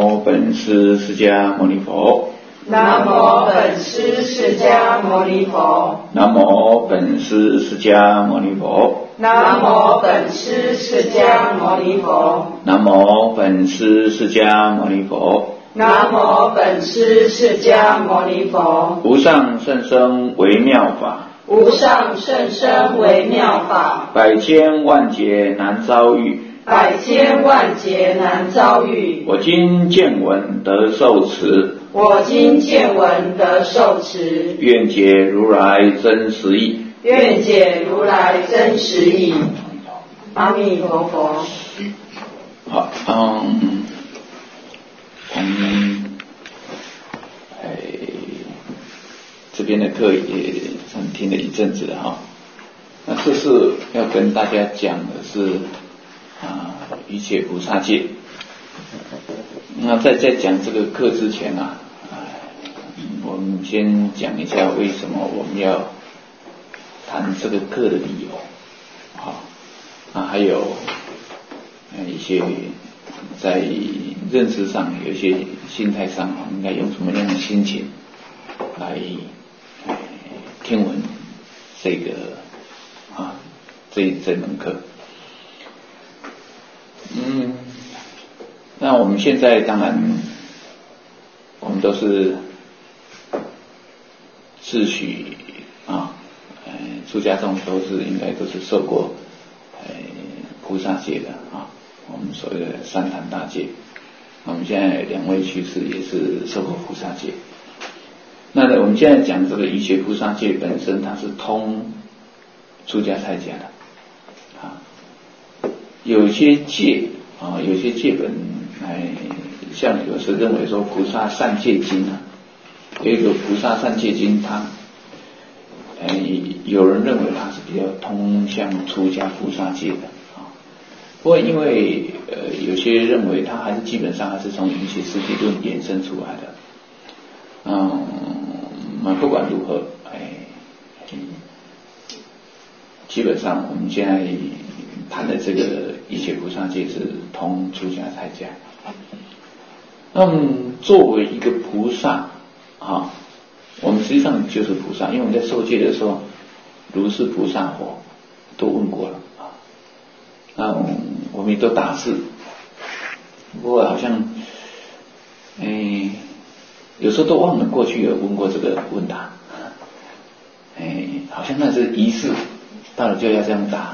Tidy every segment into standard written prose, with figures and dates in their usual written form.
无本师释迦牟尼佛。 南无本师释迦牟尼佛。 南无本师释迦牟尼佛。 南无本师释迦牟尼佛。 南无本师释迦牟尼佛。 南无本师释迦牟尼佛。 无上甚深微妙法， 无上甚深微妙法， 百千万劫难遭遇， 百千万劫难遭遇。 我今见闻得受持， 我今见闻得受持， 愿解如来真实义。 愿解如来真实义。阿弥陀佛。 好，我们这边的课也听了一阵子了哈。那这次要跟大家讲的是一切菩萨戒。那在讲这个课之前我们先讲一下为什么我们要谈这个课的理由还有一些在认知上有一些心态上应该用什么样的心情来听闻这个这门课。那我们现在当然我们都是自诩出家众应该都是受过菩萨戒的我们所谓的三坛大戒。我们现在两位居士也是受过菩萨戒。那我们现在讲这个一切菩萨戒本身它是通出家在家的有些戒有些戒本像有时认为说菩萨善戒经有一个菩萨善戒经，它有人认为它是比较通向出家菩萨戒的不过因为有些认为它还是基本上还是从一切实体论衍生出来的。不管如何基本上我们现在谈的这个一切菩萨戒是通出家在家。那么作为一个菩萨我们实际上就是菩萨，因为我们在受戒的时候如是菩萨佛都问过了那我们也都答是，不过好像有时候都忘了过去有问过这个问答好像那是仪式，到了就要这样答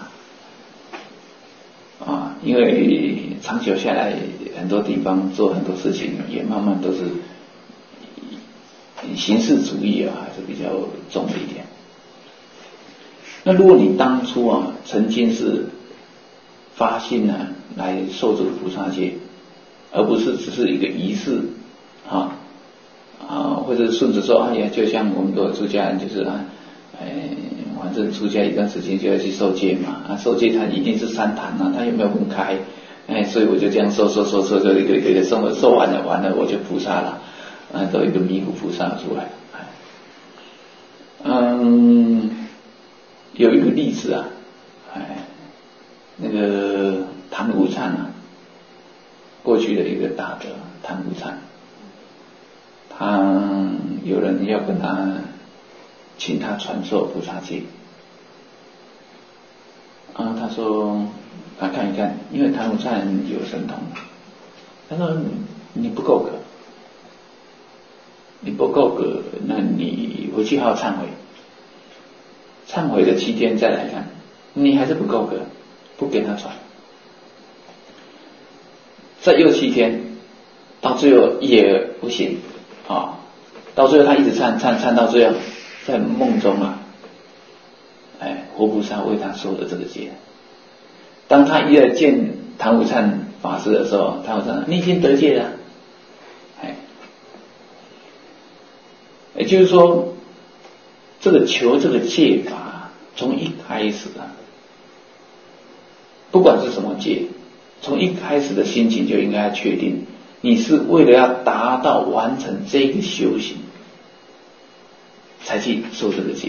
因为长久下来很多地方做很多事情也慢慢都是形式主义还是比较重的一点。那如果你当初曾经是发心来受这个菩萨戒，而不是只是一个仪式或者顺着说就像我们的出家人就是反正出家一段时间就要去受戒嘛受戒它一定是三坛它有没有分开所以我就这样受就一个一个受完了我就菩萨了都一个弥补菩萨出来。有一个例子那个唐无忏过去的一个大德唐无忏，他有人要跟他请他传授菩萨戒他说他看一看，因为唐无忏有神通，他说你不够格，那你回去好好忏悔，忏悔了7天再来看，你还是不够格，不给他传。再又7天，到最后也不行到最后他一直忏到最后，在梦中活菩萨为他受的这个戒。当他一来见唐无忏法师的时候，唐无忏你已经得戒了。也就是说这个求这个戒法从一开始不管是什么戒，从一开始的心情就应该确定你是为了要达到完成这个修行才去受这个戒。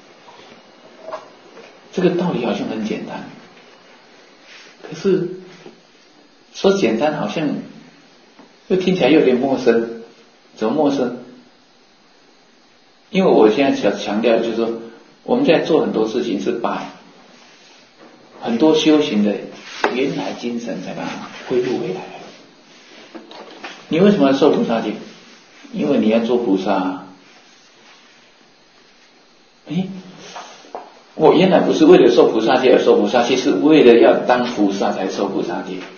这个道理好像很简单，可是说简单好像就听起来有点陌生。怎么陌生？因为我现在想强调就是说，我们在做很多事情是把很多修行的原来精神才把它恢复回来。你为什么要受菩萨戒？因为你要做菩萨。我原来不是为了受菩萨戒而受菩萨戒，是为了要当菩萨才受菩萨戒。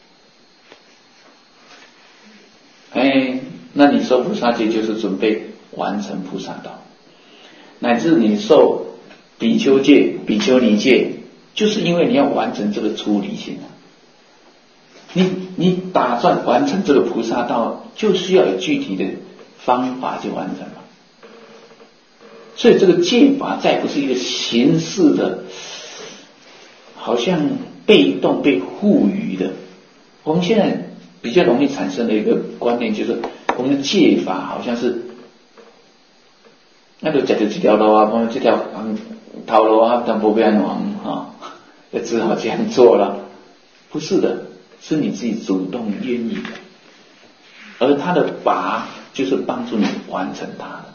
那你受菩萨戒就是准备完成菩萨道，乃至你受比丘戒、比丘尼戒，就是因为你要完成这个出离心。你打算完成这个菩萨道，就需要有具体的方法去完成嘛。所以这个戒法再不是一个形式的，好像被动被赋予的。我们现在比较容易产生的一个观念就是，我们的戒法好像是那就走这条路啊，这条头路啊，但不变啊，就只好这样做了。不是的，是你自己主动愿意的，而他的法就是帮助你完成它的。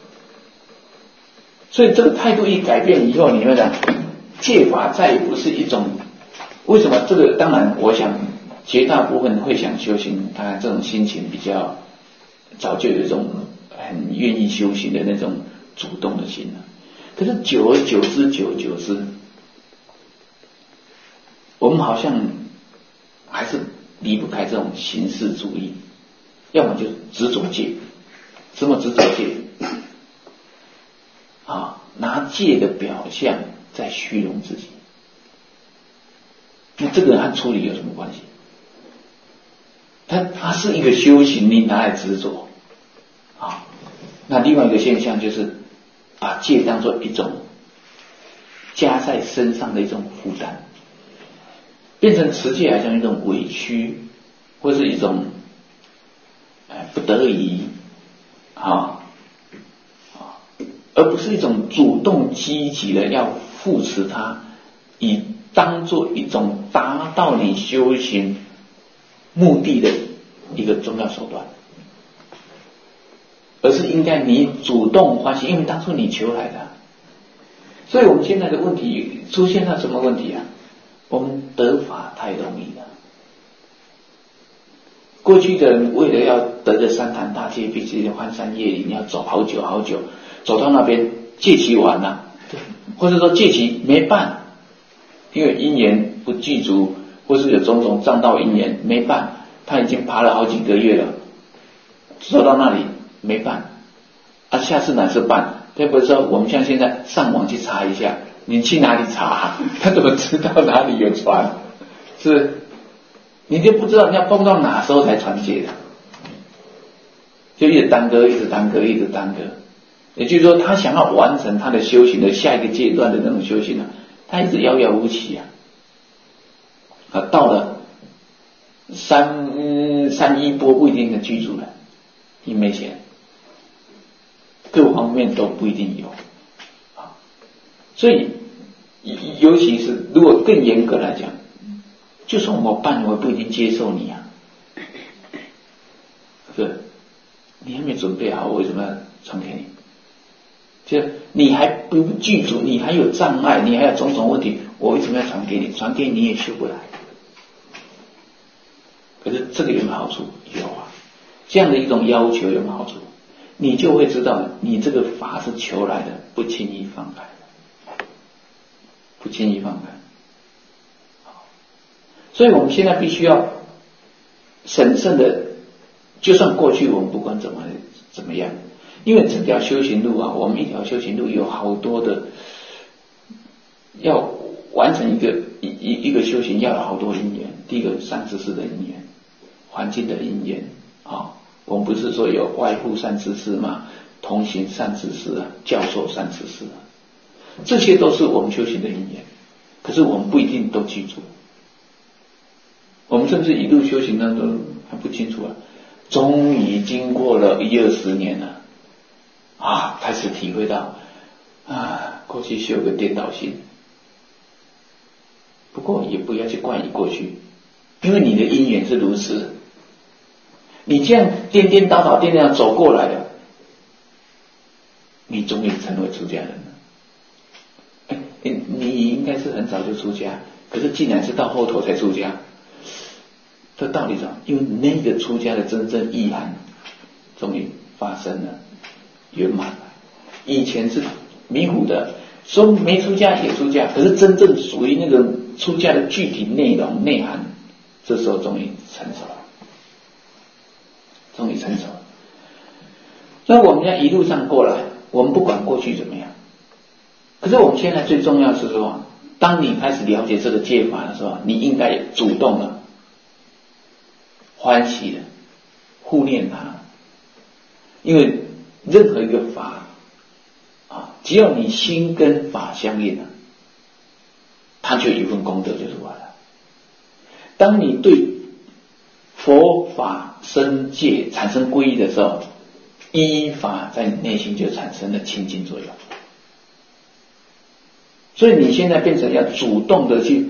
所以这个态度一改变以后，你会讲戒法再也不是一种。为什么这个？当然我想绝大部分会想修行，当然这种心情比较早就有一种很愿意修行的那种主动的心了。可是久而久之，我们好像还是离不开这种形式主义，要么就执着戒。什么执着戒？拿戒的表象在虚荣自己。那这个和处理有什么关系？它是一个修行，你拿来执着。那另外一个现象就是把戒当作一种加在身上的一种负担，变成持戒好像一种委屈，或是一种不得已而不是一种主动积极的要扶持它，以当作一种达到你修行目的的一个重要手段，而是应该你主动欢喜，因为当初你求来的。所以我们现在的问题出现了什么问题啊？我们得法太容易了。过去的人为了要得个三坛大戒，必须翻山越岭，要走好久好久，走到那边戒期完了，或者说戒期没办，因为因缘不具足，或是有种种障道因缘没办，他已经爬了好几个月了，走到那里没办，下次哪次办？对不对？说我们像现在上网去查一下，你去哪里查？他怎么知道哪里有传？是你就不知道你要碰到哪时候才传戒的，就一直耽搁。也就是说，他想要完成他的修行的下一个阶段的那种修行他一直遥遥无期到了三一波不一定能居住了，你没钱，各方面都不一定有所以尤其是如果更严格来讲，就算我办，我不一定接受你是你还没准备好，我为什么要传给你？就你还不具足，你还有障碍，你还有种种问题，我为什么要传给你？传给你也修不来。可是这个有没有好处？有这样的一种要求有没有好处？你就会知道你这个法是求来的，不轻易放开。所以我们现在必须要审慎的，就算过去我们不管怎么样，因为整条修行路我们一条修行路有好多的，要完成一个修行要有好多因缘。第一个善知识的因缘，环境的因缘我们不是说有外护善知识吗？同行善知识教授善知识这些都是我们修行的因缘。可是我们不一定都记住，我们甚至一路修行当中还不清楚终于经过了10-20年了开始体会到过去是有个颠倒性。不过也不要去怪你过去，因为你的因缘是如此， 你这样颠颠倒倒、颠颠倒倒走过来的，你终于成为出家人了。你应该是很早就出家，可是竟然是到后头才出家，这道理上，因为那个出家的真正意涵终于发生了，圆满了。以前是迷糊的，说没出家也出家，可是真正属于那个出家的具体内容内涵，这时候终于成熟了，终于成熟了。所以我们要一路上过来，我们不管过去怎么样，可是我们现在最重要的是说，当你开始了解这个戒法的时候，你应该主动的、欢喜的护念它，因为任何一个法只要你心跟法相应了，它就有一份功德就出来了。当你对佛法僧戒产生皈依的时候，依法在你内心就产生了清净作用。所以你现在变成要主动的去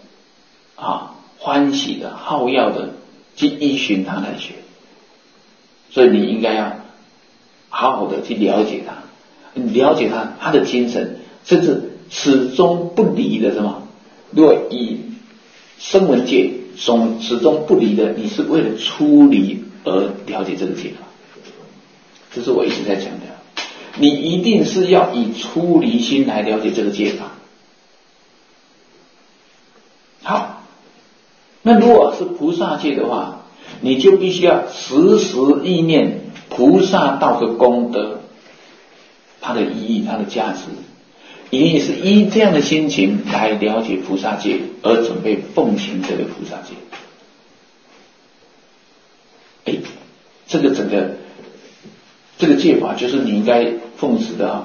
欢喜的好要的去依循它来学，所以你应该要好好的去了解它，了解他的精神，甚至始终不离的什么？如果以声闻戒始终不离的，你是为了出离而了解这个戒法，这是我一直在强调。你一定是要以出离心来了解这个戒法。好，那如果是菩萨戒的话，你就必须要时时意念菩萨道的功德，它的意义、它的价值，也是依这样的心情来了解菩萨戒，而准备奉行这个菩萨戒。这个整个这个戒法就是你应该奉持的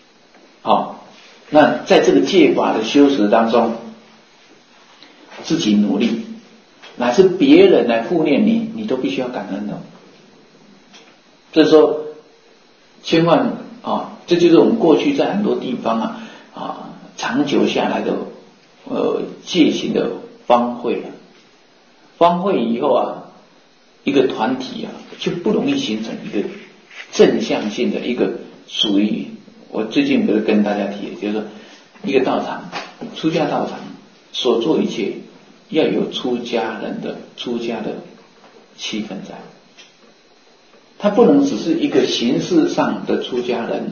那在这个戒法的修持当中，自己努力，乃是别人来护念你，你都必须要感恩的。这时候千万这就是我们过去在很多地方长久下来的戒行的方会方会以后一个团体就不容易形成一个正向性的一个属于我最近不是跟大家提的，就是说一个道场，出家道场所做一切要有出家的气氛在，他不能只是一个形式上的出家人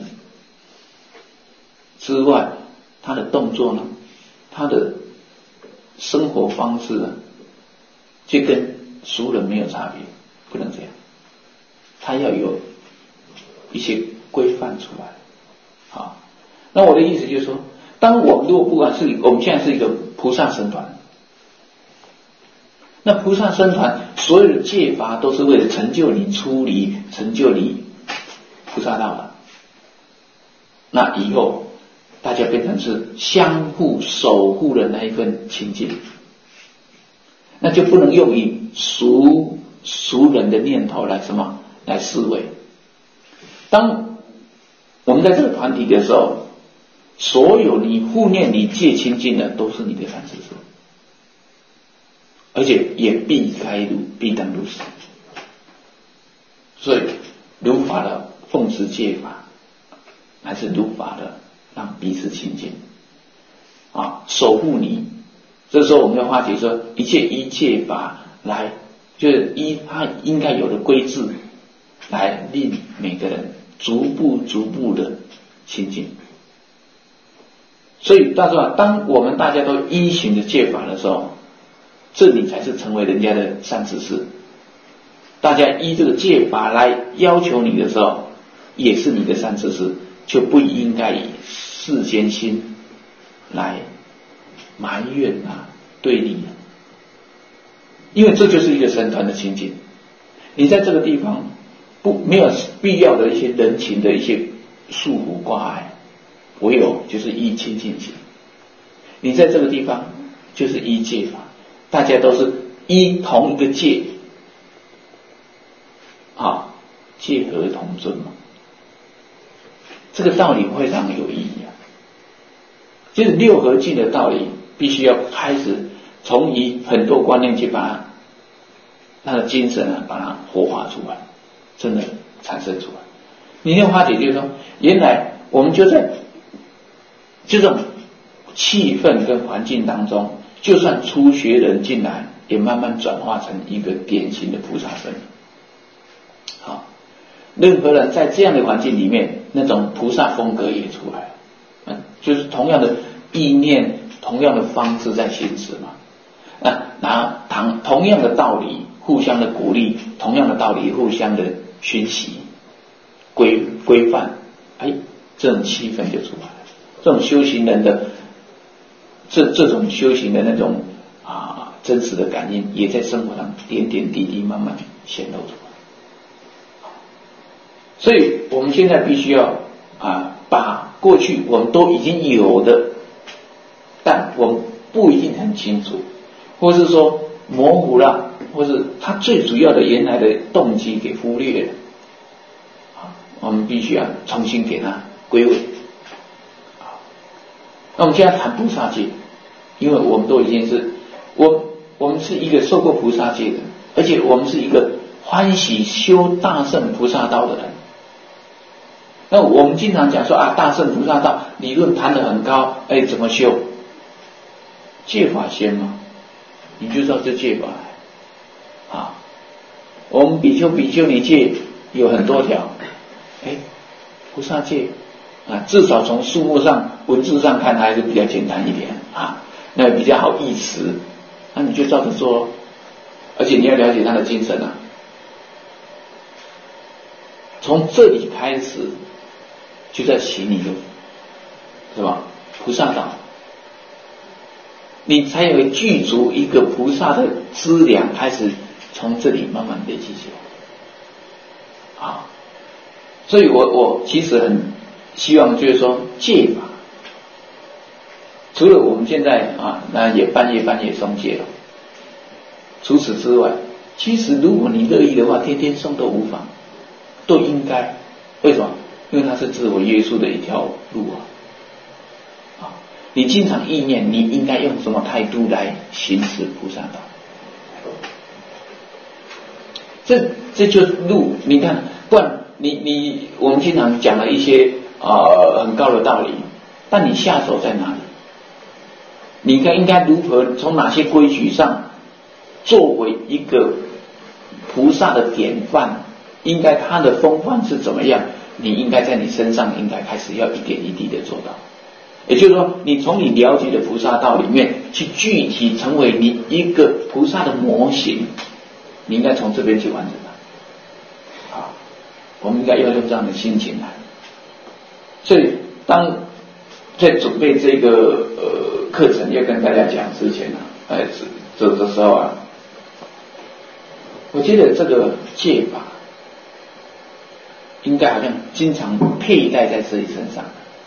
之外，他的动作呢，他的生活方式呢，就跟俗人没有差别，不能这样，他要有一些规范出来。那我的意思就是说，当我们如果不管是我们现在是一个菩萨僧团，那菩萨僧团所有的戒法都是为了成就你出离，成就你菩萨道的。那以后大家变成是相互守护的那一份清净，那就不能用以俗人的念头来思维。当我们在这个团体的时候，所有你护念你戒清净的都是你的善知识，而且也必开如必当如实。所以如法的奉持戒法，还是如法的让彼此亲近守护你。这时候我们要化解说，一切依戒法来，就是依它应该有的规制，来令每个人逐步的亲近。所以当我们大家都依循着戒法的时候，这里才是成为人家的善知识。大家依这个戒法来要求你的时候，也是你的善知识，就不应该以世间心来埋怨对立因为这就是一个僧团的情景。你在这个地方没有必要的一些人情的一些束缚挂碍，唯有就是依清净心。你在这个地方就是依戒法，大家都是依同一个戒戒和同尊嘛。这个道理非常有意义就是六合敬的道理，必须要开始从很多观念去把它他的精神把它活化出来，真的产生出来。你会发觉就是说，原来我们就在这种气氛跟环境当中，就算初学人进来，也慢慢转化成一个典型的菩萨身。好，任何人在这样的环境里面，那种菩萨风格也出来了，就是同样的意念，同样的方式在行持嘛。拿同样的道理互相的鼓励，同样的道理互相的熏习规范，这种气氛就出来了。这种修行人的这种修行的那种真实的感应，也在生活上点点滴滴慢慢显露出来。所以我们现在必须要把过去我们都已经有的，但我们不一定很清楚，或是说模糊了，或是它最主要的原来的动机给忽略了，我们必须要重新给它归位。那我们现在谈菩萨戒，因为我们都已经是我们是一个受过菩萨戒的，而且我们是一个欢喜修大乘菩萨道的人。那我们经常讲说大乘菩萨道理论谈得很高，怎么修？戒法先嘛，你就知道这戒法我们比丘尼戒有很多条，菩萨戒至少从数目上文字上看还是比较简单一点那比较好意思，那你就照着做，而且你要了解他的精神从这里开始就在行你的是吧？菩萨道，你才有具足一个菩萨的资粮，开始从这里慢慢累积起来所以我其实很希望就是说戒法，除了我们现在那也半夜诵戒了，除此之外，其实如果你乐意的话，天天诵都无妨，都应该。为什么？因为它是自我约束的一条路你经常意念你应该用什么态度来行持菩萨道，这就是路。你看，不然我们经常讲了一些很高的道理，但你下手在哪里？你应该如何从哪些规矩上作为一个菩萨的典范，应该他的风范是怎么样，你应该在你身上应该开始要一点一滴的做到。也就是说，你从你了解的菩萨道里面去具体成为你一个菩萨的模型，你应该从这边去完成它。我们应该要用这样的心情来。所以当在准备这个课程要跟大家讲之前这时候我觉得这个戒法应该好像经常佩戴在自己身上，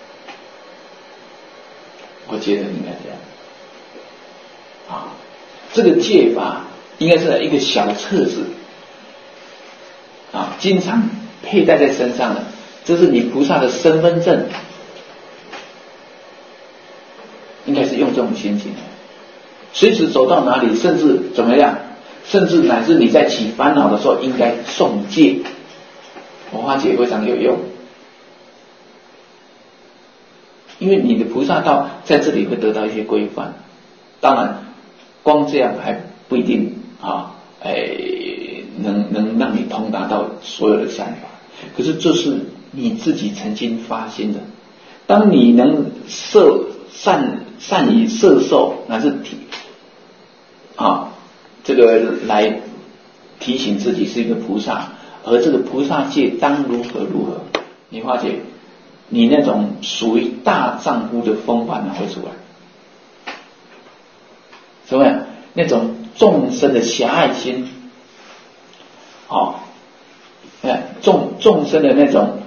我觉得应该这样这个戒法应该是一个小册子经常佩戴在身上的，这是你菩萨的身份证，应该是用这种心情，随时走到哪里，甚至怎么样，甚至乃至你在起烦恼的时候，应该诵戒，我发觉非常有用。因为你的菩萨道在这里会得到一些规范，当然光这样还不一定能让你通达到所有的善法，可是这是你自己曾经发心的。当你能善以摄受，乃至这个来提醒自己是一个菩萨，而这个菩萨戒当如何，你发觉你那种属于大丈夫的风范会出来，什么呀？那种众生的狭隘心，众生的那种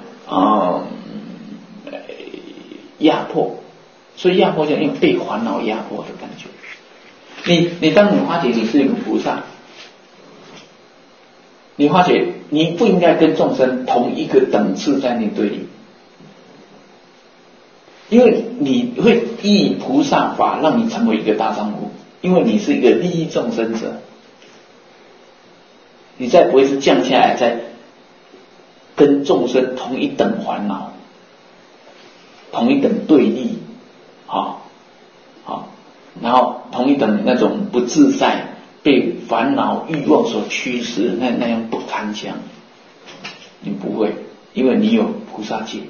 压迫，所以压迫就是因为被烦恼压迫的感觉。你当你发觉你是一个菩萨，你发觉你不应该跟众生同一个等次在那对立，因为你会依菩萨法让你成为一个大丈夫，因为你是一个利益众生者。 你再不会是降下来，在跟众生同一等烦恼，同一等对立，然后同一等那种不自在，被烦恼欲望所驱使，那样不堪强，你不会，因为你有菩萨戒。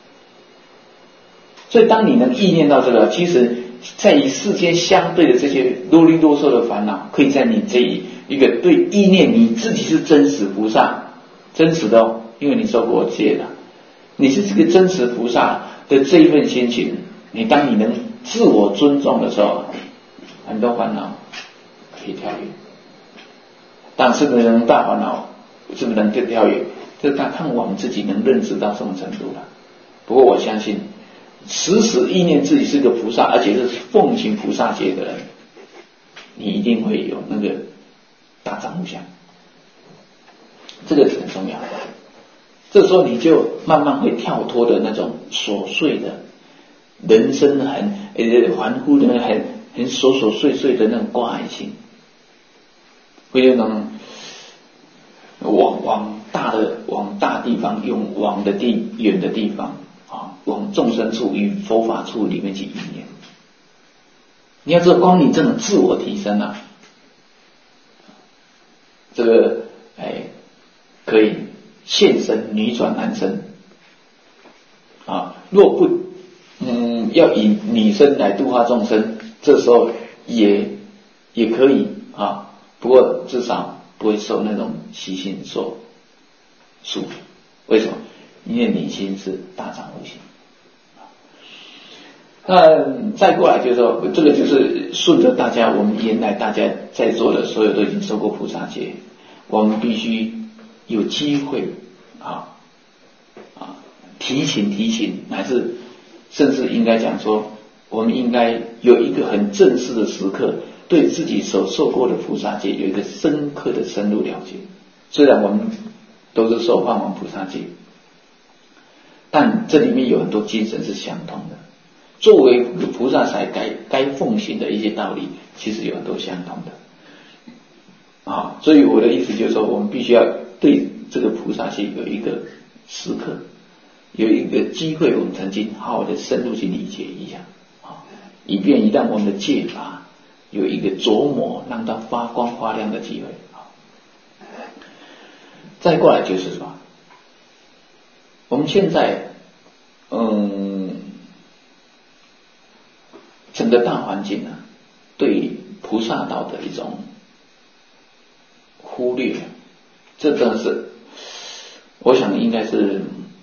所以当你能意念到这个，其实在与世间相对的这些啰里啰嗦的烦恼，可以在你这一个对意念你自己是真实菩萨，真实的哦，因为你受过戒的，你是这个真实菩萨的这一份心情，当你能自我尊重的时候，很多烦恼可以跳跃。但是能大烦恼是不是能跳跃，这他看我们自己能认知到什么程度了。不过我相信时时意念自己是个菩萨，而且是奉行菩萨戒的人，你一定会有那个大丈夫相，这个很重要。这时候你就慢慢会跳脱的那种琐碎的人生，很含糊的很琐碎的那种挂碍性，会有那种往大地方，用往的远的地方往众生处与佛法处里面去意念。你要知道，光你这种自我提升啊，这个可以现身女转男身若不要以女身来度化众生，这时候也可以不过至少不会受那种习性所束缚。为什么？因为你心是大丈夫心。那再过来就是说，这个就是顺着大家，我们原来大家在座的所有都已经受过菩萨戒，我们必须有机会提醒，乃至甚至应该讲说，我们应该有一个很正式的时刻，对自己所受过的菩萨戒有一个深刻的深入了解。虽然我们都是受梵王菩萨戒，但这里面有很多精神是相同的。作为菩萨才该奉行的一些道理，其实有很多相同的所以我的意思就是说，我们必须要对这个菩萨戒有一个时刻，有一个机会，我们曾经好好的深入去理解一下以便让我们的戒法有一个琢磨，让它发光发亮的机会再过来就是什么？我们现在整个大环境对菩萨道的一种忽略，这真的是我想应该是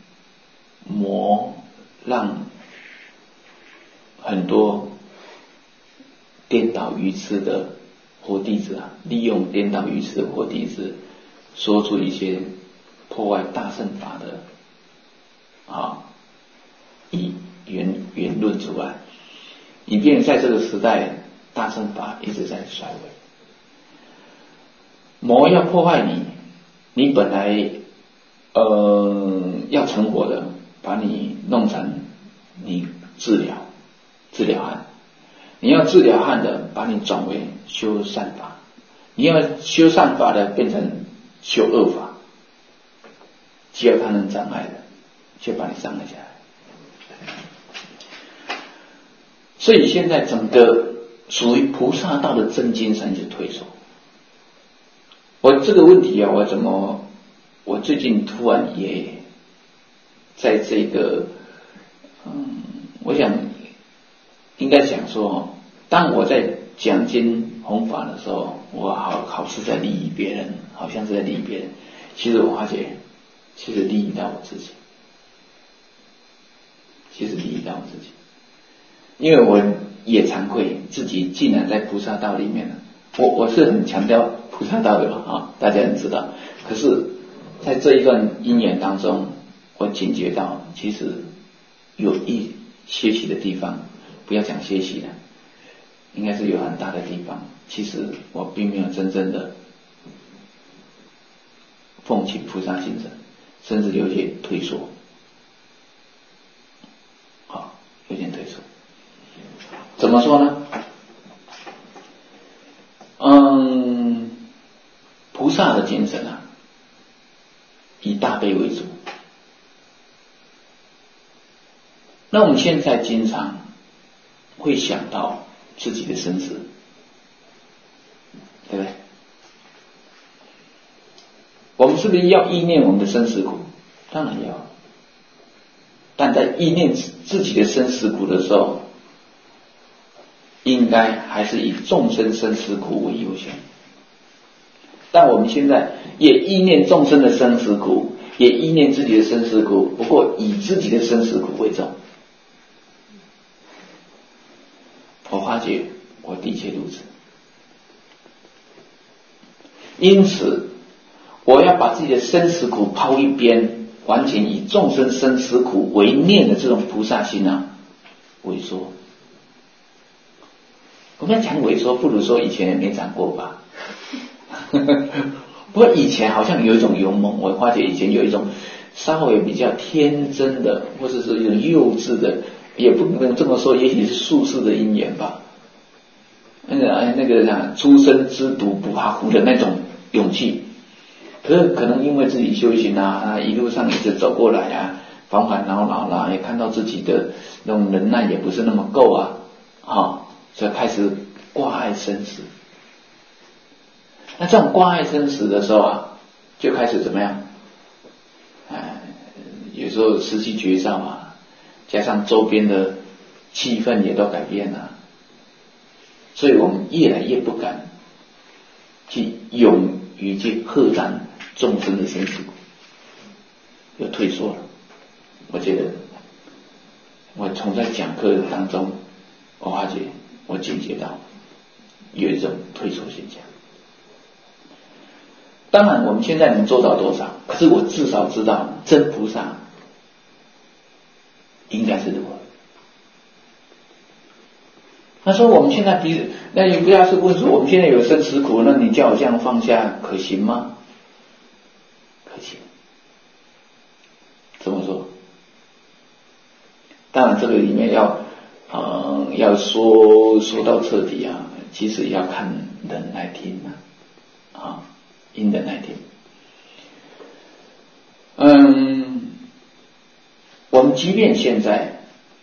让很多颠倒愚痴的活弟子利用颠倒愚痴的活弟子，说出一些破坏大乘法的言论出来，以便在这个时代大乘法一直在衰微。魔要破坏你本来要成活的，把你弄成你治疗汉；你要治疗汉的，把你转为修善法；你要修善法的，变成修恶法。只要他能障碍的，就把你障碍下来。所以现在整个属于菩萨道的真精神就退缩。我这个问题我最近突然也在这个我想应该讲说，当我在讲经弘法的时候，我好是在利益别人，好像是在利益别人，其实我发觉其实利益到我自己，因为我也惭愧自己竟然在菩萨道里面我是很强调菩萨道的大家很知道。可是在这一段因缘当中，我警觉到其实有一些许的地方，不要讲些许了，应该是有很大的地方，其实我并没有真正的奉行菩萨精神，甚至有些退缩，有点退缩。怎么说呢？菩萨的精神以大悲为主。那我们现在经常会想到自己的生死，对不对？我们是不是要意念我们的生死苦？当然要。但在意念自己的生死苦的时候，应该还是以众生生死苦为优先。但我们现在也意念众生的生死苦，也意念自己的生死苦，不过以自己的生死苦为重。我发觉我的确如此，因此我要把自己的生死苦抛一边，完全以众生生死苦为念的这种菩萨心萎缩。我们讲萎缩，不如说以前也没长过吧。不过以前好像有一种勇猛，我发觉以前有一种稍微比较天真的，或者是一种幼稚的，也不能这么说，也许是宿世的因缘吧。那个出生之犊不怕虎的那种勇气。可是可能因为自己修行一路上一直走过来烦烦恼恼也看到自己的那种能耐也不是那么够所以开始挂碍生死。那这种挂碍生死的时候就开始怎么样？有时候失去觉照加上周边的气氛也都改变了，所以我们越来越不敢去勇于去荷担众生的生死苦，又退缩了。我觉得我从在讲课当中，我发觉我警觉到有一种退缩现象。当然我们现在能做到多少，可是我至少知道真菩萨应该是如何。他说我们现在那你不要是问说我们现在有生死苦，那你叫我这样放下可行吗？可行。怎么说？当然这个里面要说到彻底其实要看人来听因人来听。我们即便现在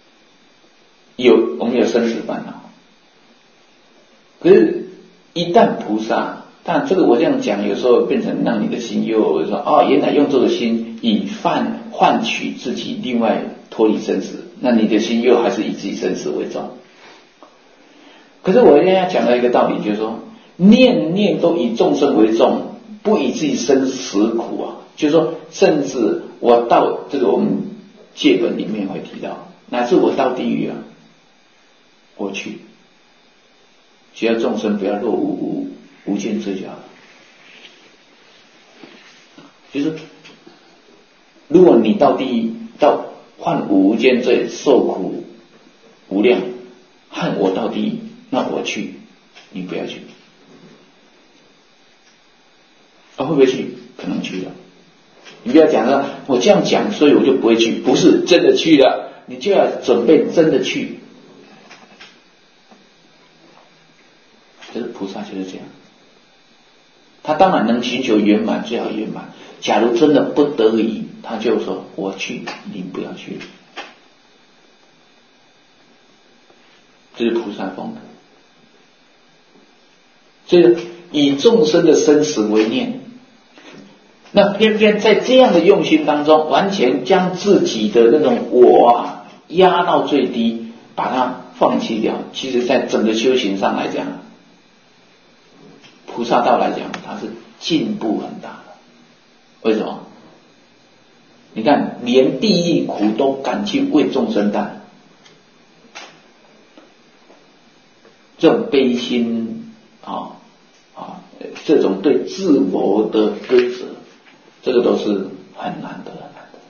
我们有生死烦恼，可是一旦菩萨，但这个我这样讲有时候变成让你的心又说原来用这个心以换取自己另外脱离生死，那你的心又还是以自己生死为重。可是我现在要讲到一个道理，就是说念念都以众生为重，不以自己生死苦就是说甚至我到这个我们戒本里面会提到，乃至我到地狱我去，只要众生不要落无间罪就好了。就是如果你到地狱到犯无间罪受苦无量，和我到地狱，那我去，你不要去。会不会去？可能去了。你不要讲说我这样讲所以我就不会去，不是真的去了，你就要准备真的去。就是菩萨就是这样，他当然能寻求圆满，最好圆满。假如真的不得已，他就说我去，你不要去。这是菩萨风格。所以以众生的生死为念，那偏偏在这样的用心当中，完全将自己的那种我压到最低，把它放弃掉。其实在整个修行上来讲，菩萨道来讲，它是进步很大的。为什么？你看连地狱苦都敢去为众生担，这种悲心这种对自我的割舍，这个都是很难得很难得。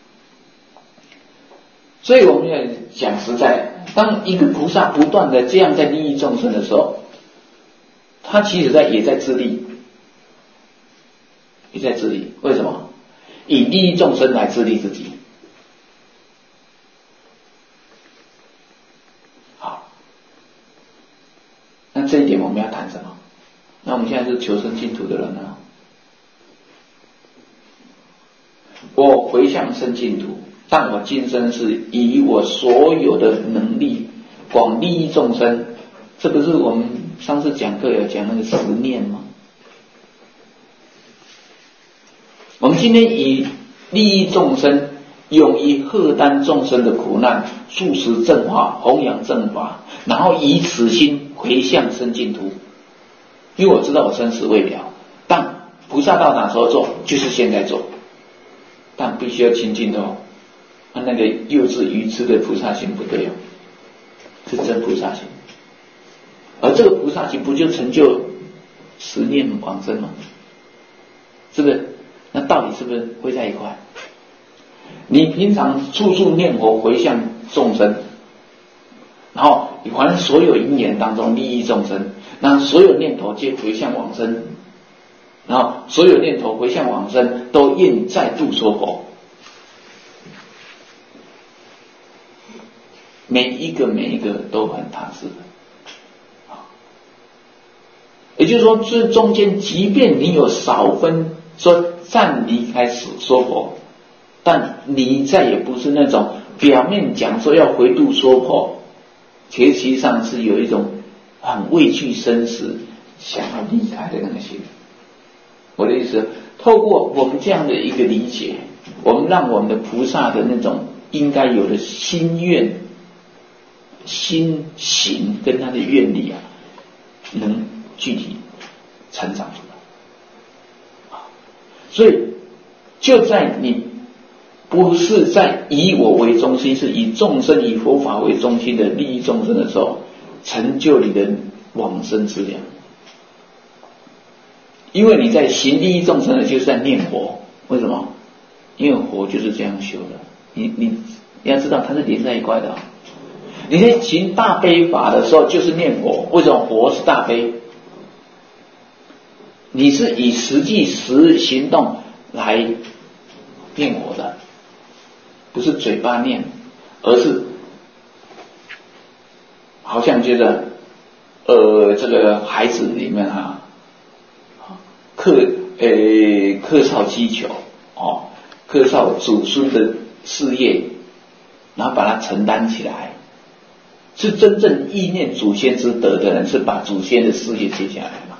所以我们要讲实在，当一个菩萨不断的这样在利益众生的时候，他其实也在自利，也在自利。为什么？以利益众生来自利自己。好，那这一点我们要谈什么？那我们现在是求生净土的人我回向生净土，但我今生是以我所有的能力广利益众生。这不是我们上次讲课有讲那个十念吗？我们今天以利益众生，勇于荷担众生的苦难，住持正法，弘扬正法，然后以此心回向生净土。因为我知道我生死未了，但菩萨道哪时候做，就是现在做，但必须要清净的哦。那个幼稚愚痴的菩萨心不对哦，是真菩萨心。而这个菩萨心不就成就十念往生吗？是不是？那道理是不是会在一块？你平常处处念佛回向众生，然后你还所有因缘当中利益众生，那所有念头皆回向往生，然后所有念头回向往生都愿再度说佛，每一个都很踏实的。也就是说，这中间即便你有少分说暂离开始说佛，但你再也不是那种表面讲说要回度说佛，其实上是有一种很畏惧生死，想要离开的那个心。我的意思，透过我们这样的一个理解，我们让我们的菩萨的那种应该有的心愿、心行跟他的愿力啊，能具体成长出来。所以就在你不是在以我为中心，是以众生以佛法为中心的利益众生的时候，成就你的往生之量。因为你在行利益众生的，就是在念佛。为什么？因为佛就是这样修的。你要知道，它是连在一块的。你在行大悲法的时候，就是念佛。为什么佛是大悲？你是以实际行动来念佛的，不是嘴巴念，而是好像觉得这个孩子里面啊，客少积求哦，客少祖孙的事业，然后把它承担起来，是真正意念祖先之德的人，是把祖先的事业接下来嘛。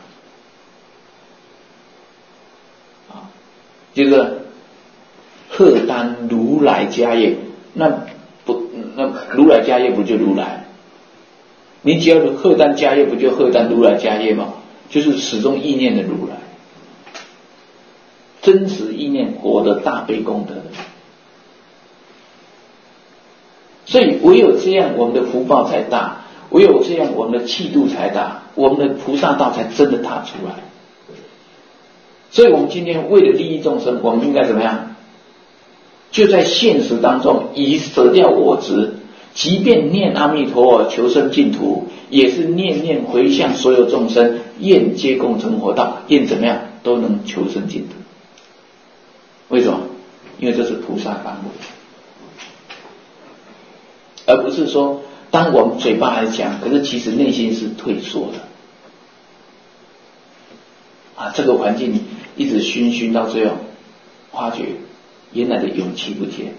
就是荷担如来家业，那如来家业不就如来？你只要荷担家业，不就荷担如来家业吗？就是始终意念的如来，真实意念活的大悲功德的。所以唯有这样，我们的福报才大；唯有这样，我们的气度才大，我们的菩萨道才真的踏出来。所以我们今天为了利益众生，我们应该怎么样？就在现实当中以舍掉我执，即便念阿弥陀佛求生净土，也是念念回向所有众生，愿皆共成佛道，愿怎么样都能求生净土。为什么？因为这是菩萨感悟，而不是说当我们嘴巴来讲，可是其实内心是退缩的。这个环境一直熏到最后，发觉原来的勇气不见。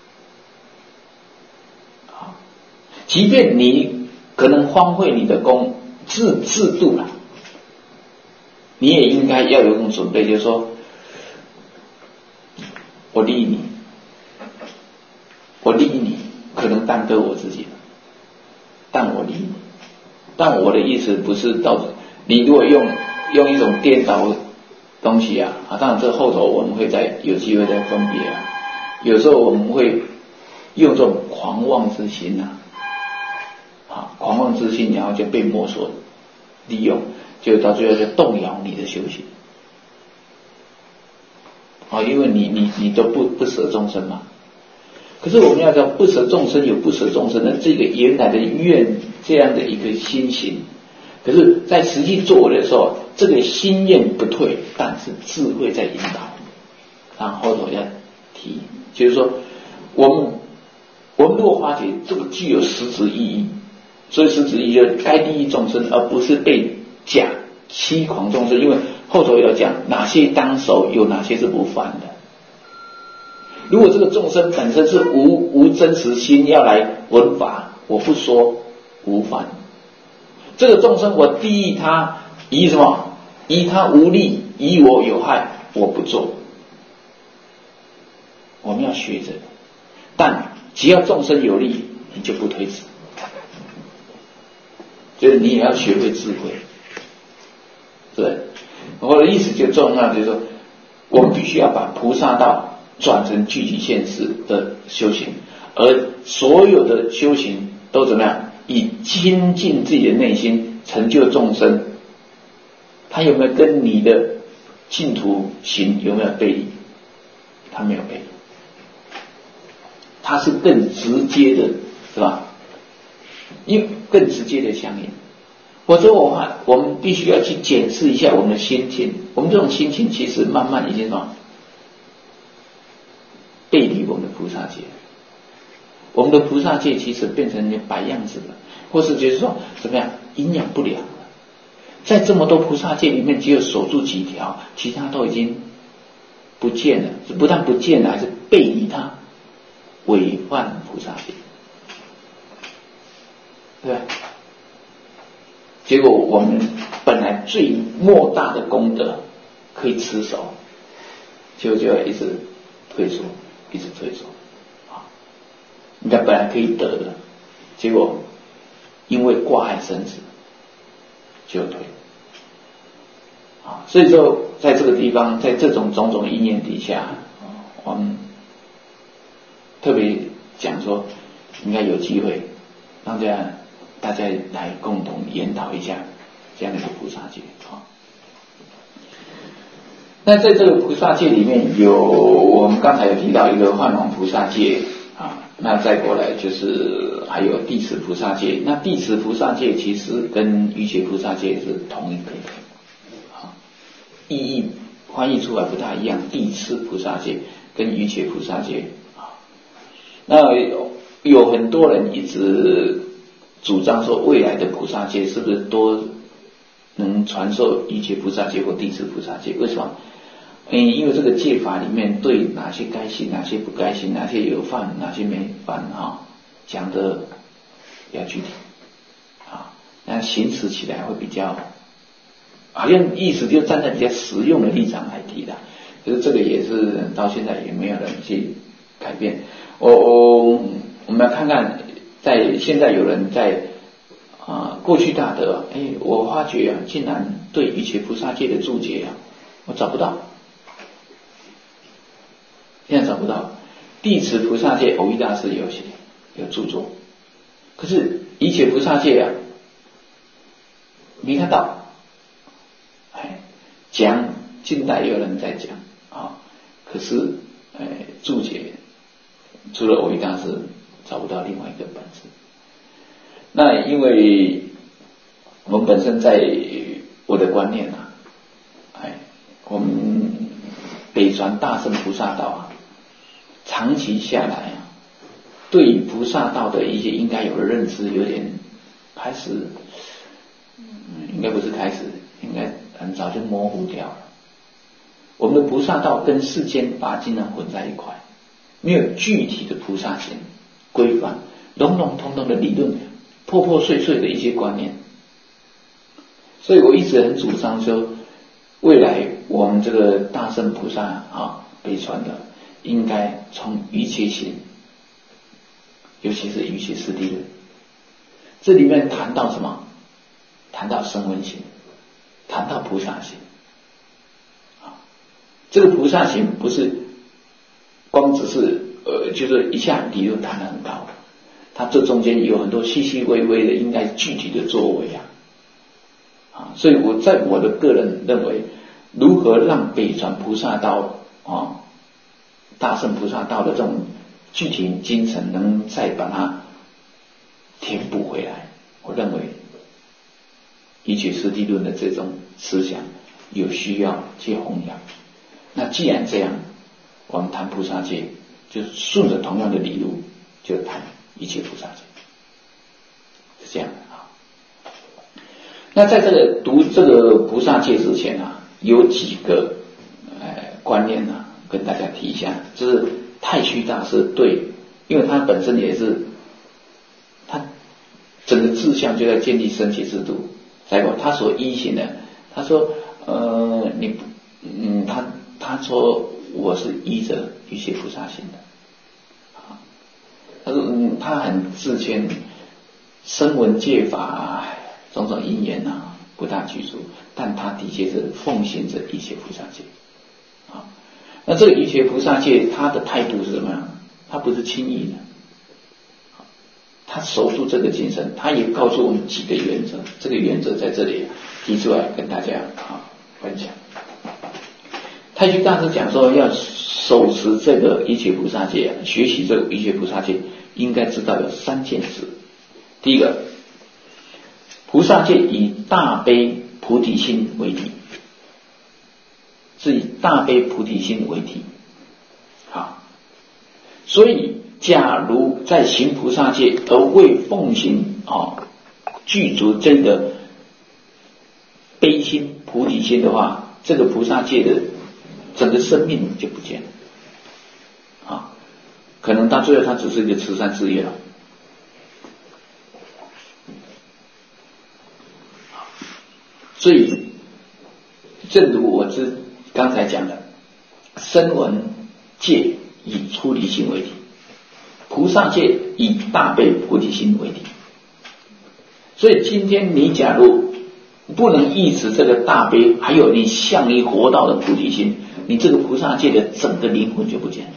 即便你可能荒废你的制度了，你也应该要有一种准备，就是说，我利益你，可能耽搁我自己了，但我利益你。但我的意思不是到你如果用一种颠倒的东西啊，当然这后头我们会有机会再分别啊。有时候我们会用这种狂妄之心狂妄之心，然后就被魔所利用，就到最后就动摇你的修行。因为你都不舍众生嘛。可是我们要知道，不舍众生有不舍众生的这个原来的愿，这样的一个心行。可是在实际作为的时候，这个心愿不退，但是智慧在引导。然后后头要提，就是说我们如果发觉这个具有实质意义，所以实质意义就是该利益众生，而不是被假欺诳众生。因为后头要讲哪些当守，有哪些是不犯的。 如果这个众生本身是无真实心要来闻法，我不说无犯。这个众生我低意他，以什么？以他无利，以我有害，我不做。我们要学着，但只要众生有利，你就不推辞。就是你也要学会智慧，对。我的意思就重要，就是说，我们必须要把菩萨道转成具体现实的修行，而所有的修行都怎么样？以亲近自己的内心，成就众生。他有没有跟你的净土行有没有背离？他没有背离，他是更直接的，是吧？因为更直接的相应。否则我们必须要去检视一下我们的心情，我们这种心情其实慢慢已经什么背离我们的菩萨戒，我们的菩萨戒其实变成摆样子了，或是就是说怎么样营养不良了。在这么多菩萨戒里面，只有守住几条，其他都已经不见了，不但不见了，还是背离它，违犯菩萨戒，对吧？结果我们本来最莫大的功德可以持守，就要一直退缩，一直退缩啊！你看本来可以得的，结果因为挂碍生死就退啊！所以说，在这个地方，在这种种种意念底下，我们特别讲说，应该有机会让大家来共同研讨一下这样的一个菩萨戒啊。那在这个菩萨戒里面有，我们刚才有提到一个梵王菩萨戒啊，那再过来就是还有地持菩萨戒。那地持菩萨戒其实跟瑜伽菩萨戒是同一个啊，意义翻译出来不大一样。地持菩萨戒跟瑜伽菩萨戒啊，那有很多人一直主张说，未来的菩萨戒是不是都能传授瑜伽菩萨戒或地持菩萨戒？为什么？因为这个戒法里面对哪些该行，哪些不该行，哪些有犯，哪些没犯讲的比较具体啊，那行持起来会比较，好像意思就站在比较实用的立场来提的。可是这个也是到现在也没有人去改变。我们来看看。在现在有人在过去大德，我发觉竟然对瑜伽菩萨戒的注解我找不到，现在找不到。地持菩萨戒藕益大师有著作，可是瑜伽菩萨戒没看到。讲近代有人在讲可是注解除了藕益大师找不到另外一个本事。那因为我们本身在我的观念我们北传大乘菩萨道长期下来对菩萨道的一些应该有的认知有点开始，应该不是开始，应该很早就模糊掉了。我们的菩萨道跟世间法经常混在一块，没有具体的菩萨行规范，笼笼统统的理论，破破碎碎的一些观念。所以我一直很主张说，未来我们这个大乘菩萨北传的应该从瑜伽行，尤其是瑜伽师地论，这里面谈到什么？谈到声闻行，谈到菩萨行这个菩萨行不是光只是就是一下理论谈得很高，它这中间有很多细细微微的应该具体的作为所以我在我的个人认为，如何让北传菩萨道大乘菩萨道的这种具体精神能再把它填补回来，我认为瑜伽师地论的这种思想有需要去弘扬。那既然这样，我们谈菩萨戒就顺着同样的理路就谈一切菩萨戒，是这样的那在这个读这个菩萨戒之前有几个观念跟大家提一下，就是太虚大师对，因为他本身也是，他整个志向就在建立升旗制度，他所依循的，他说他说我是依着一切菩萨行的，他说他很自谦，声闻戒法种种因缘不大具足，但他的确是奉行着一切菩萨戒。那这个一切菩萨戒，他的态度是什么样？他不是轻易的，他守住这个精神，他也告诉我们几个原则，这个原则在这里提出来跟大家分享。太虚大师讲说，要守持这个一切菩萨戒，学习这个一切菩萨戒，应该知道有3件事。第一个，菩萨戒以大悲菩提心为体，是以大悲菩提心为体。好，所以假如在行菩萨戒而未奉行具足这个悲心菩提心的话，这个菩萨戒的整个生命就不见了可能到最后他只是一个慈善事业了。所以正如我刚才讲的，声闻戒以出离心为体，菩萨戒以大悲菩提心为体。所以今天你假如不能抑制这个大悲，还有你向你活到的菩提心，你这个菩萨戒的整个灵魂就不见了。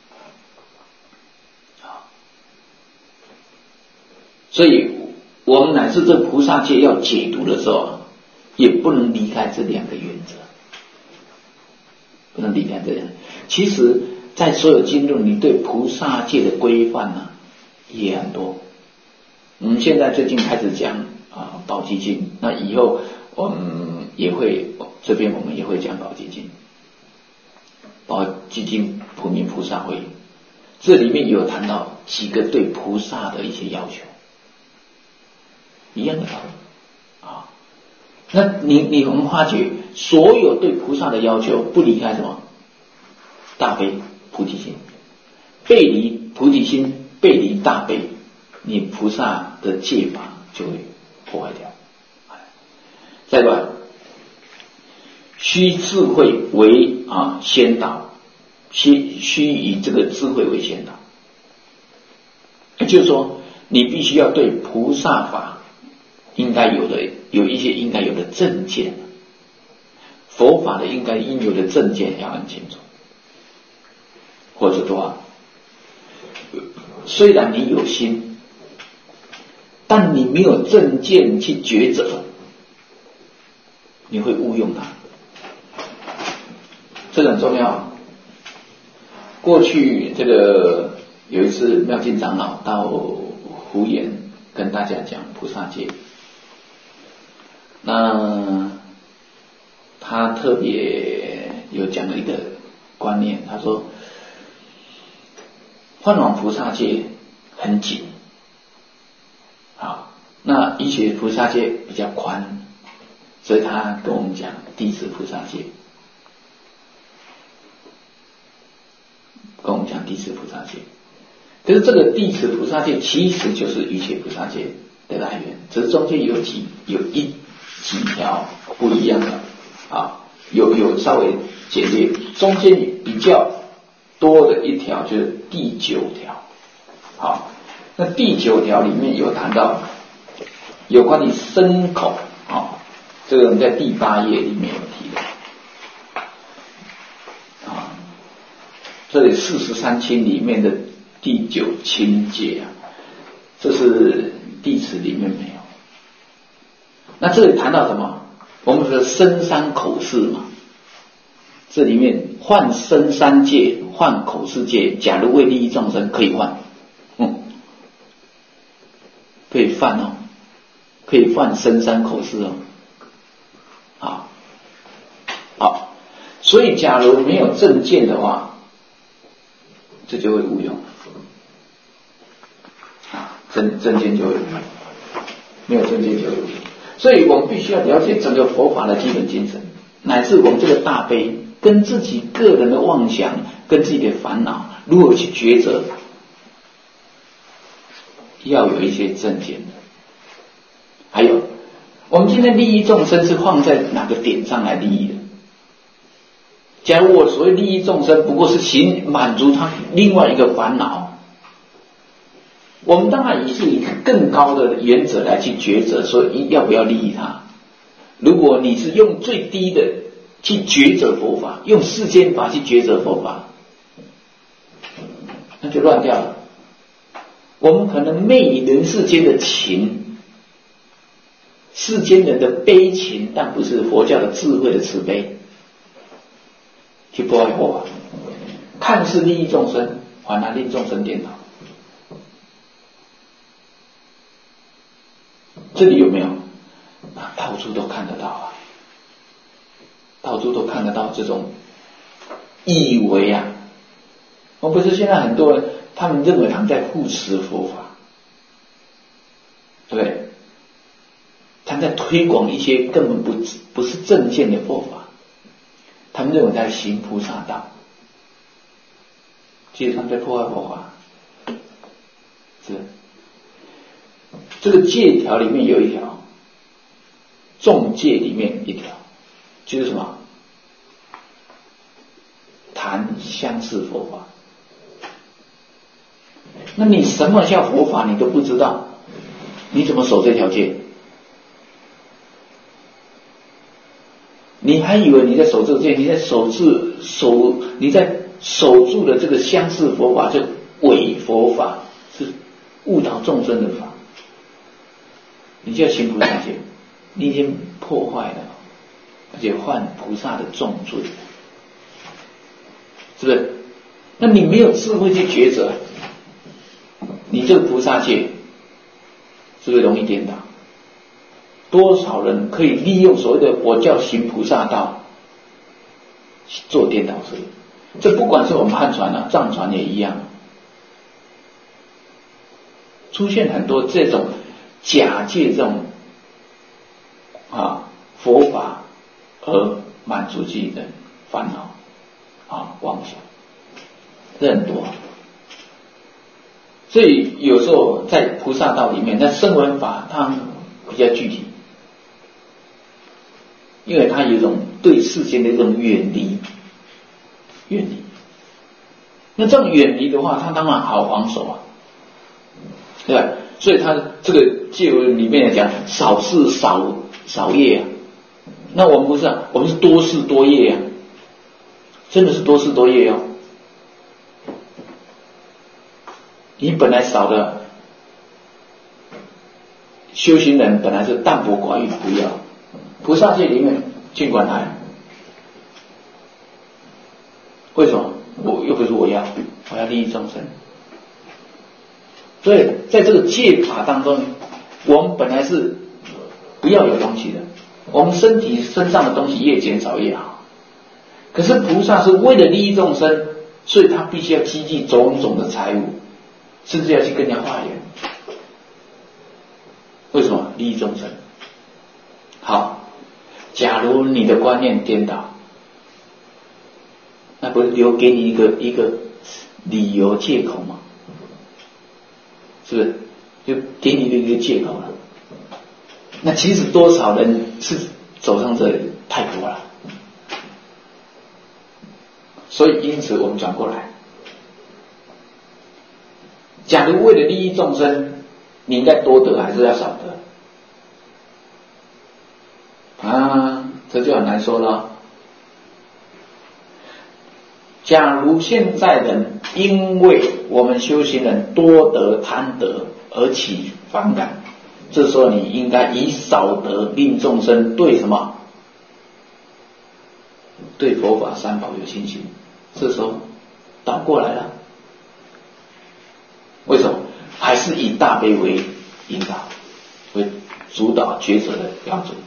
所以我们乃至这菩萨戒要解读的时候，也不能离开这2个原则，不能离开这样。其实在所有经论，你对菩萨戒的规范也很多。我们现在最近开始讲宝积经，那以后我们也会这边我们也会讲宝积经，宝积经普明菩萨会，这里面有谈到几个对菩萨的一些要求，一样的道理那我们发觉所有对菩萨的要求不离开什么？大悲菩提心，背离菩提心，背离大悲，你菩萨的戒法就会破坏掉。再来，须智慧为先导，须以这个智慧为先导，也就是说你必须要对菩萨法应该有一些应该有的正见，佛法的应有的正见要很清楚，或者说虽然你有心，但你没有正见去抉择，你会误用它，这个很重要。过去这个有一次妙净长老到湖岩跟大家讲菩萨戒，那他特别有讲了一个观念，他说梵网菩萨戒很紧，好，那一切菩萨戒比较宽，所以他跟我们讲弟子菩萨戒，跟我们讲弟子菩萨戒。可是这个弟子菩萨戒其实就是一切菩萨戒的来源，只是中间有几条不一样的有稍微简略，中间比较多的一条就是第9条。好，那第9条里面有谈到有关于身口，这个我们在第8页里面有提的。这里43亲里面的第9亲戒这是弟子里面没有。那这里谈到什么？我们说身三口四嘛，这里面换身三戒，换口四戒，假如为利益众生可以换，可以犯可以犯身三口四好，所以假如没有正见的话，这就会误用正见就会误用，没有正见就会误用。所以我们必须要了解整个佛法的基本精神，乃至我们这个大悲跟自己个人的妄想跟自己的烦恼如何去抉择，要有一些正见的。还有，我们今天利益众生是放在哪个点上来利益的？假如我所谓利益众生，不过是满足他另外一个烦恼，我们当然也是以更高的原则来去抉择，说要不要利益他。如果你是用最低的去抉择佛法，用世间法去抉择佛法，那就乱掉了。我们可能昧以人世间的情，世间人的悲情，但不是佛教的智慧的慈悲，去破坏佛法，看似利益众生，反而令众生颠倒。这里有没有？到处都看得到啊，到处都看得到这种以为啊。我不是现在很多人，他们认为他们在护持佛法，对不对？他们在推广一些根本不是正见的佛法，他们认为在行菩萨道，其实他们在破坏佛法。是这个戒条里面有一条，众戒里面一条，就是什么？谈相似佛法。那你什么叫佛法你都不知道，你怎么守这条戒？你还以为你在守这个戒，你在你在守住了这个相似佛法，就伪佛法，是误导众生的法。你就要行菩萨戒，你已经破坏了，而且犯菩萨的重罪，是不是？那你没有智慧去抉择，你这个菩萨戒是不是容易颠倒？多少人可以利用所谓的我叫行菩萨道做颠倒事？这不管是我们汉传啊、藏传也一样，出现很多这种假借这种佛法而满足自己的烦恼妄想，这很多。所以有时候在菩萨道里面，在声闻法它比较具体，因为它有一种对世间的一种远离。那这种远离的话，它当然好防守啊，对吧？所以它这个戒文里面讲少事少业啊，那我们不是啊，我们是多事多业啊，真的是多事多业哦。你本来少的修行人本来是淡泊寡欲，不要菩萨戒里面尽管来，为什么？我又不是我要利益众生。所以在这个戒法当中，我们本来是不要有东西的，我们身上的东西越减少越好。可是菩萨是为了利益众生，所以他必须要积聚种种的财物，甚至要去跟人家化缘。为什么？利益众生。好，假如你的观念颠倒，那不是留给你一个理由借口吗？是不是？就给你的一个借口了。那其实多少人是走上这里，太多了。所以因此我们转过来，假如为了利益众生，你应该多得还是要少得？这就很难说了。假如现在人因为我们修行人多得贪得而起反感，这时候你应该以少得令众生对什么？对佛法三宝有信心。这时候倒过来了，为什么？还是以大悲为引导，为主导抉择的标准。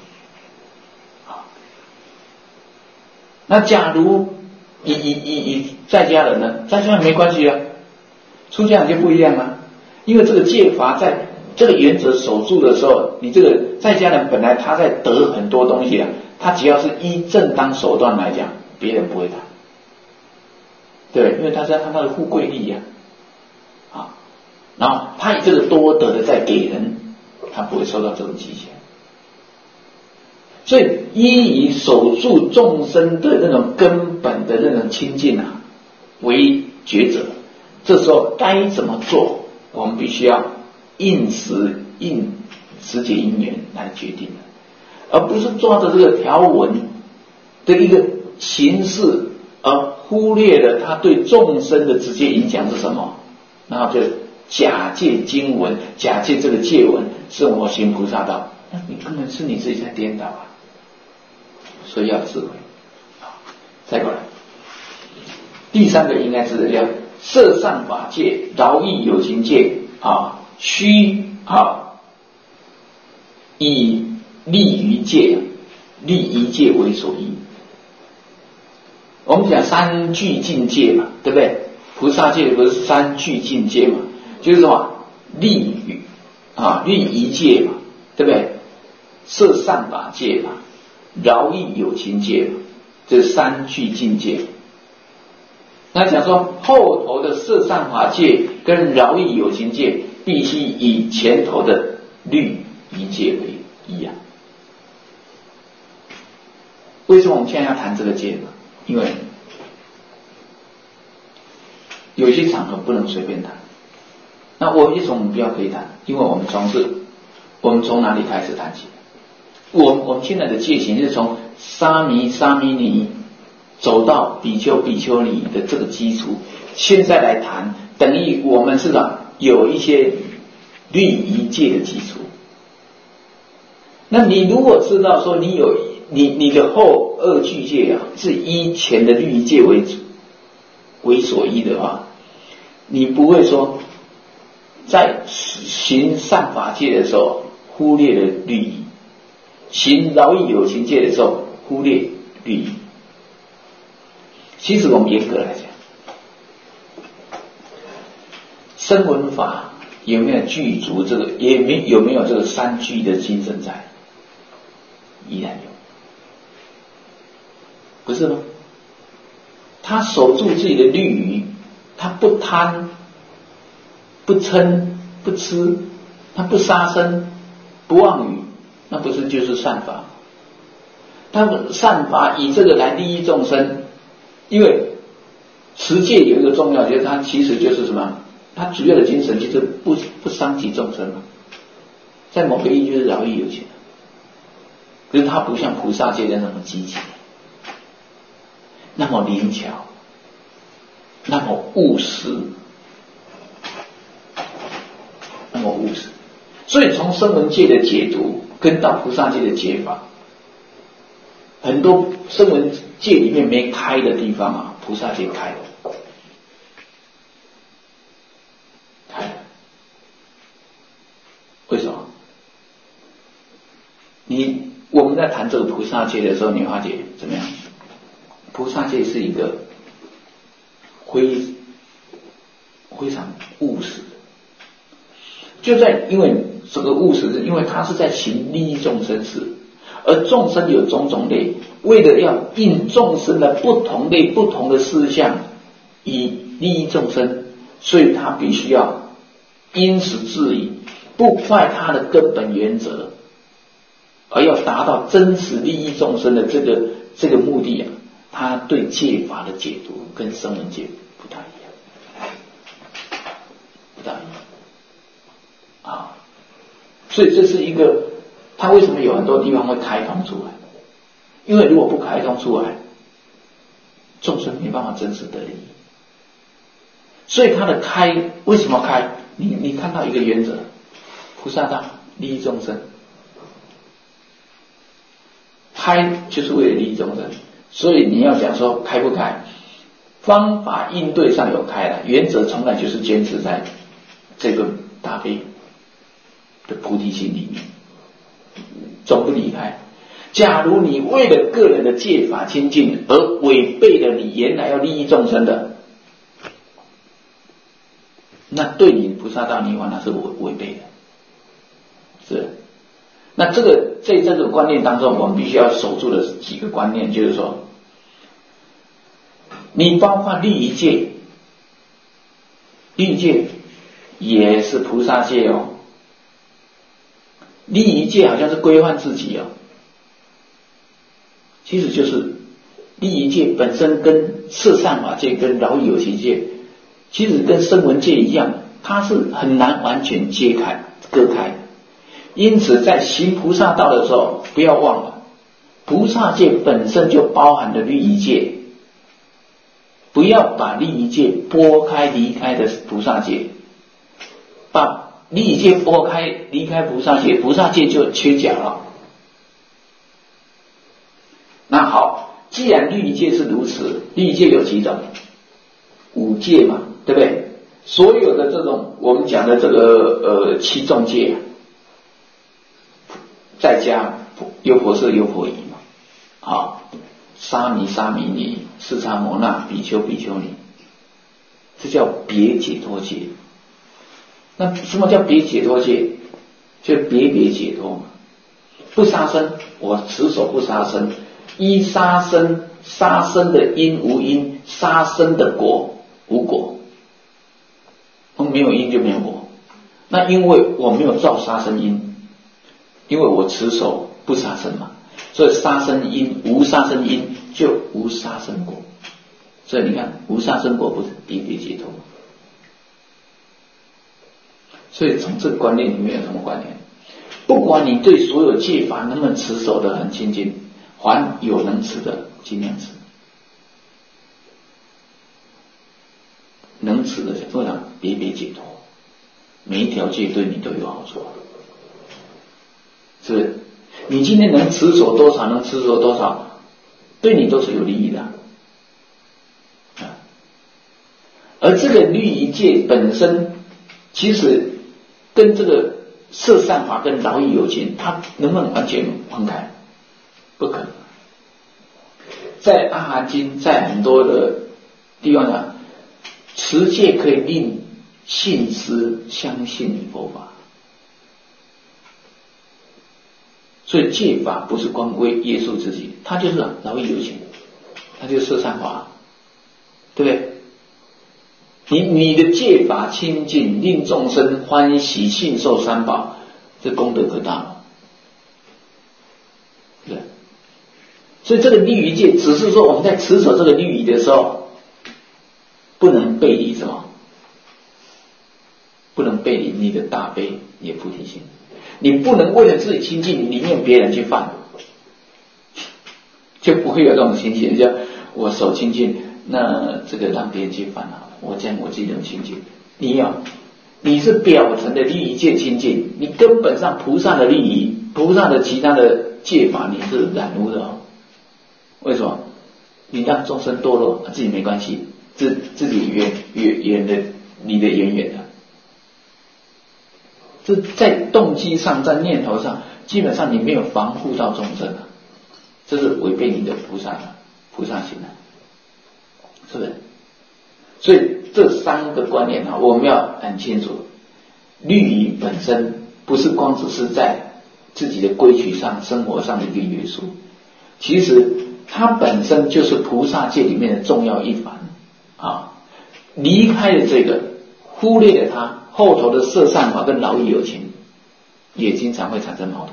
那假如以在家人呢？在家人没关系啊，出家人就不一样了。因为这个戒法在这个原则守住的时候，你这个在家人本来他在得很多东西啊，他只要是依正当手段来讲，别人不会打。 对，因为他是要看他的富贵利呀，啊，然后他以这个多得的再给人，他不会受到这种极限。所以以守住众生的那种根本的那种清净啊为抉择，这时候该怎么做，我们必须要应时节因缘来决定的，而不是抓着这个条文的一个形式，而忽略了它对众生的直接影响是什么，然后就假借经文，假借这个戒文是我行菩萨道，那你根本是你自己在颠倒啊！所以要智慧。再过来，第三个应该是要摄上法界，饶益有情界啊，须以利于界，利一界为所依。我们讲三具境界嘛，对不对？菩萨界不是三具境界嘛，就是什么利于利一界嘛，对不对？摄上法界嘛，饶益有情界嘛，这三具境界。那讲说后头的摄上法界跟饶益有情界，必须以前头的律一界为一啊。为什么我们现在要谈这个戒呢？因为有些场合不能随便谈。那我一种比较可以谈，因为我们从哪里开始谈起？我们现在的戒行是从沙弥尼走到比丘比丘尼的这个基础，现在来谈，等于我们是有一些律仪戒的基础。那你如果知道说你的后二具戒是依前的律仪戒为所依的话，你不会说在行善法界的时候忽略了律仪，行饶益有情界的时候忽略律仪。其实我们严格来讲，声闻法有没有具足这个，有没有这个三具的精神在？依然有，不是吗？他守住自己的律仪，他不贪不嗔不痴，他不杀生不妄语，那不是就是善法？他们善法以这个来利益众生，因为持戒有一个重要，就是它其实就是什么？它主要的精神就是不伤及众生嘛，在某个意义就是饶益有情，可是它不像菩萨戒的那么积极，那么灵巧，那么务实，所以从声闻戒的解读跟到菩萨戒的解法，很多声闻戒里面没开的地方菩萨戒开了。为什么？我们在谈这个菩萨戒的时候，你发觉怎么样？菩萨戒是一个非常务实的，就在因为这个务实，因为它是在行利益众生事，而众生有种种类，为了要应众生的不同类不同的事项以利益众生，所以他必须要因时制宜，不坏他的根本原则，而要达到真实利益众生的这个目的他对戒法的解读跟声闻戒不大一样所以这是一个他为什么有很多地方会开通出来，因为如果不开通出来，众生没办法真实得利益，所以他的开为什么开？你看到一个原则，菩萨道利益众生，开就是为了利益众生，所以你要讲说开不开，方法应对上有开了，原则从来就是坚持在这个大悲的菩提心里面，总不离开。假如你为了个人的戒法清净而违背了你原来要利益众生的，那对你菩萨道涅槃那是违背的，是。那这个在这个观念当中，我们必须要守住的几个观念，就是说， 你包括律仪戒，律仪戒也是菩萨戒哦。律仪戒好像是规范自己哦，其实就是律仪戒本身跟摄善法戒跟饶益有情戒，其实跟声闻戒一样，它是很难完全割开。因此在行菩萨道的时候，不要忘了菩萨戒本身就包含了律仪戒，不要把律仪戒拨开离开的菩萨戒，把律仪戒拨开离开菩萨戒，菩萨戒就缺角了。那好，既然律仪戒是如此，律仪戒有几种？5戒嘛，对不对？所有的这种我们讲的这个7众戒，再加优婆塞优婆夷嘛，啊，沙弥沙弥尼，释迦牟那，比丘比丘尼，这叫别解脱戒。那什么叫别解脱戒？就别解脱嘛。不杀生，我持守不杀生，依杀生的因无因，杀生的果无果。没有因就没有果。那因为我没有造杀生因，因为我持守不杀生嘛，所以杀生因无杀生因就无杀生果。所以你看无杀生果不是别解脱。所以从这个观念里面有什么观念？不管你对所有戒法能不能持守得很清净，凡有能持的尽量持，能持的多少别解脱，每一条戒对你都有好处，是不是？你今天能持守多少，能持守多少，对你都是有利益的。而这个律仪戒本身，其实跟这个摄善法跟饶益有情，它能不能完全分开？不可能。在阿含经，在很多的地方上，持戒可以令信施相信佛法，所以戒法不是光归约束自己，它就是饶益有情，它就是摄善法，对不对？你的戒法清净，令众生欢喜信受三宝，这功德可大了，对。所以这个律仪戒，只是说我们在持守这个律仪的时候，不能背离什么？不能背离你的大悲，你的菩提心。你不能为了自己清净，宁愿别人去犯，就不会有这种情形。就我手清净，那这个让别人去犯好了。我这样我自己能清净，你是表层的律仪戒清净，你根本上菩萨的律仪，菩萨的其他的戒法你是染污的哦。为什么？你让众生堕落，自己没关系，自己远的离得远远的。这在动机上，在念头上，基本上你没有防护到众生啊，这是违背你的菩萨行啊，是不是？所以这3个观念啊，我们要很清楚，律仪本身不是光只是在自己的规矩上、生活上的一个约束，其实它本身就是菩萨戒里面的重要一环啊。离开了这个，忽略了它，后头的摄善法跟饶益有情也经常会产生矛